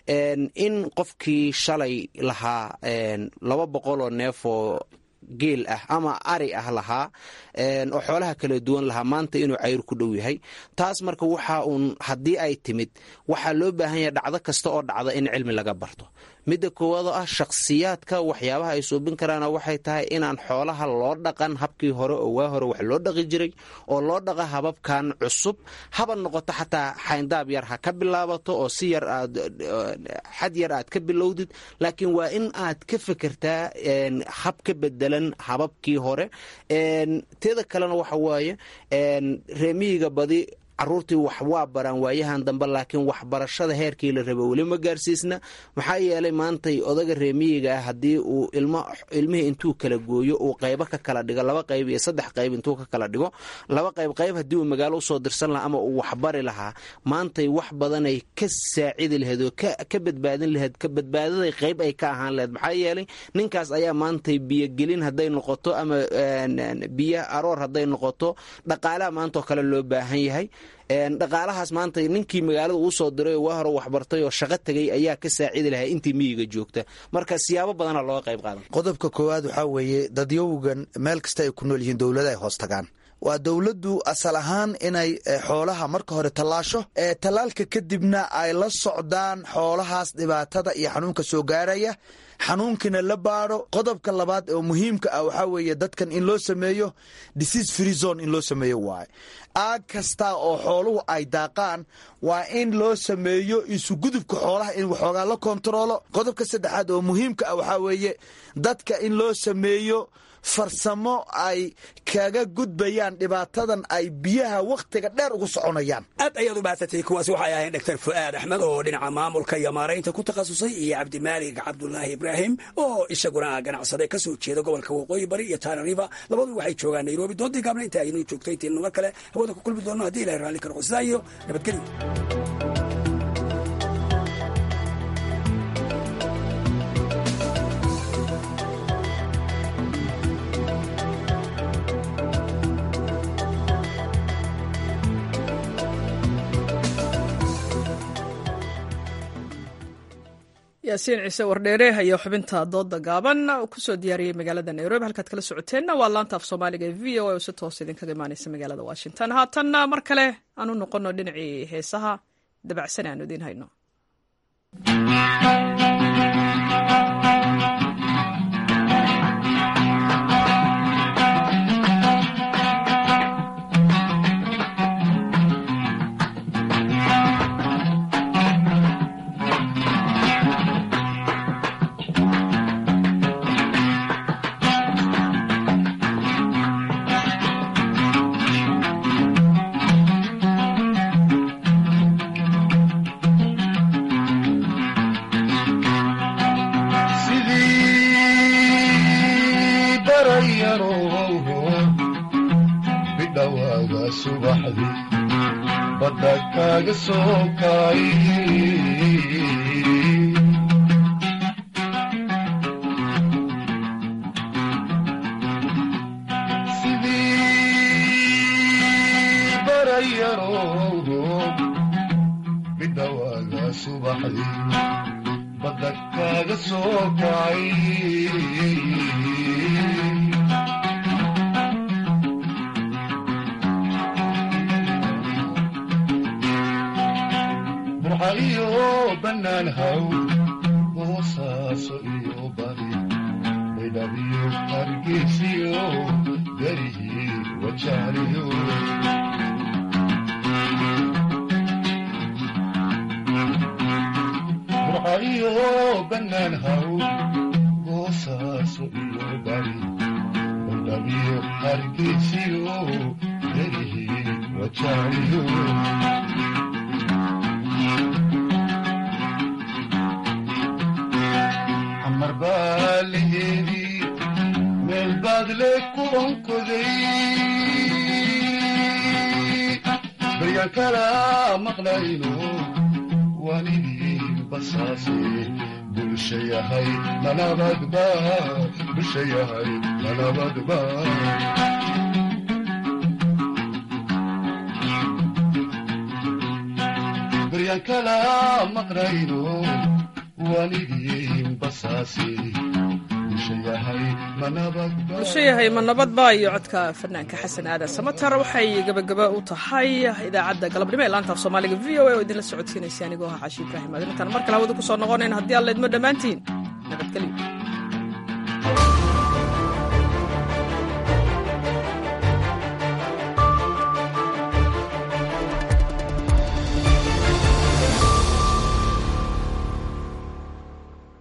in qofkii shalay lahaa laba boqol oo neef oo geel ah ama ari ah lahaa oo xoolaha kala duwan lahaa maanta inuu cayr ku dhow yahay taas marka waxa uun haddii ay timid waxaa loo baahan yahay dhacdo kasta oo dhacda in cilmi laga barto midda koowaad oo ah shakhsiyaadka waxyaabaha ay suubin karaana waxay tahay inaan xoolaha loo dhaqan habkii hore oo waa hore wax loo dhaqi jiray oo loo dhaqa hababkan cusub haba noqoto xataa xayndaab yar ha ka bilaabato oo si yar aad xad yar aad ka bilowdid laakiin waa in aad ka fekertaa hab ka bedelan hababkii hore teeda kalena waxa waaye reemiyiga badi caruurtii wax waa baraan waayahan dambe laakiin waxbarashada heerkii la rabo weli ma gaarsiisna maxaa yeelay maantay odaga reemiyiga ah haddii uu ilmihii intuu kala gooyo uu qaybo ka kala dhigo laba qayb iyo saddex qayb intuu ka kala dhigo laba qayb qayb haddii uu magaalo usoo dirsan lahaa ama uu waxbari lahaa maantay wax badanay ka saacidi lahayd oo ka badbaadin lahayd ka badbaadaday qayb ay ka ahaan lahayd maxaa yeelay ninkaas ayaa maantay biyogelin hadday noqoto ama biyo aroor hadday noqoto dhaqaalaha maantaoo kale loo baahan yahay dhaqaalahaas maanta ninkii magaalada uu soo diray oo waa hore waxbartay oo shaqo tagay ayaa ka saacidi lahaa intii miyiga joogta marka siyaabo badana looga qayb qaadan qodobka koowaad waxaa weeye dadyowgan meel kasta ay ku nool yihiin dowlada ay hoos tagaan waa dowladdu asal ahaan inay xoolaha marka hore tallaasho ee tallaalka kadibna ay la socdaan xoolahaas dhibaatada iyo xanuunka soo gaaraya xanuunkina la baadho qodobka labaad oo muhiimka ah waxaa weeye dadkan in loo sameeyo disease free zone in loo sameeyo waaye aag kasta oo xooluhu ay daaqaan waa in loo sameeyo isugudubka xoolaha in waxoogaa la kontaroolo qodobka saddexaad oo muhiimka ah waxaa weeye dadka in loo sameeyo farsamo ay kaga gudbayaan dhibaatadan ay biyaha wakhtiga dheer ugu soconayaan aad ayaad u bahadsatay kuwaasi waxay ahayn dhaktar fu'aad axmed oo dhinaca maamulka iyo maaraynta ku takhasusay iyo cabdimaalig cabdulaahi ibraahim oo isaguna ganacsade ka soo jeeda gobolka waqooyi bari iyo tana river labadu waxay joogaan nairobi doodii gaabna inta aynuu joogtay intiinu mar kale hawada ku kulmi doonno haddii ilahay raalli ka noqo sidaa iyo nabadgelyo yaasiin ciise wardheere ayaa xubinta dooda gaaban ku soo diyaariyey magaalada nairobi halkaad kala socoteenna waa laanta af soomaaliga ee v o a oo si toos idinkaga imaanaysa magaalada washington haatanna mar kale aanu noqono dhinacii heesaha dabacsan aanu idiin hayno badda kaaga soo kaay sidii barayaroodo bidhawaaga subaxdii badda kaaga soo kaay iyo bannaan haw boosaaso iyo bari baydhabiyo hargeysiyo garihii wajaaliyo burca iyo bannaan haw boosaaso iyo bari baydhabiyo hargeysiyo garihii wajaaliyo marbaalaheedii meel baad le ku onkoday baryaan kala maqlayno waanidii basaase bulsha yahay manabadba bulsha yahay manabadba baryaan kala maqlayno bulsho yahay ma nabadba iyo codka fanaanka xasan aadan samatar waxay gebagaba u tahay idaacadda galabnimo ee laanta af soomaaliga v o a oo idinla socodsiinaysa anigoo ah caashi ibraahim aad intaan mar kale hawada ku soo noqonayn haddii alla idmo dhammaantiin nabadgelyo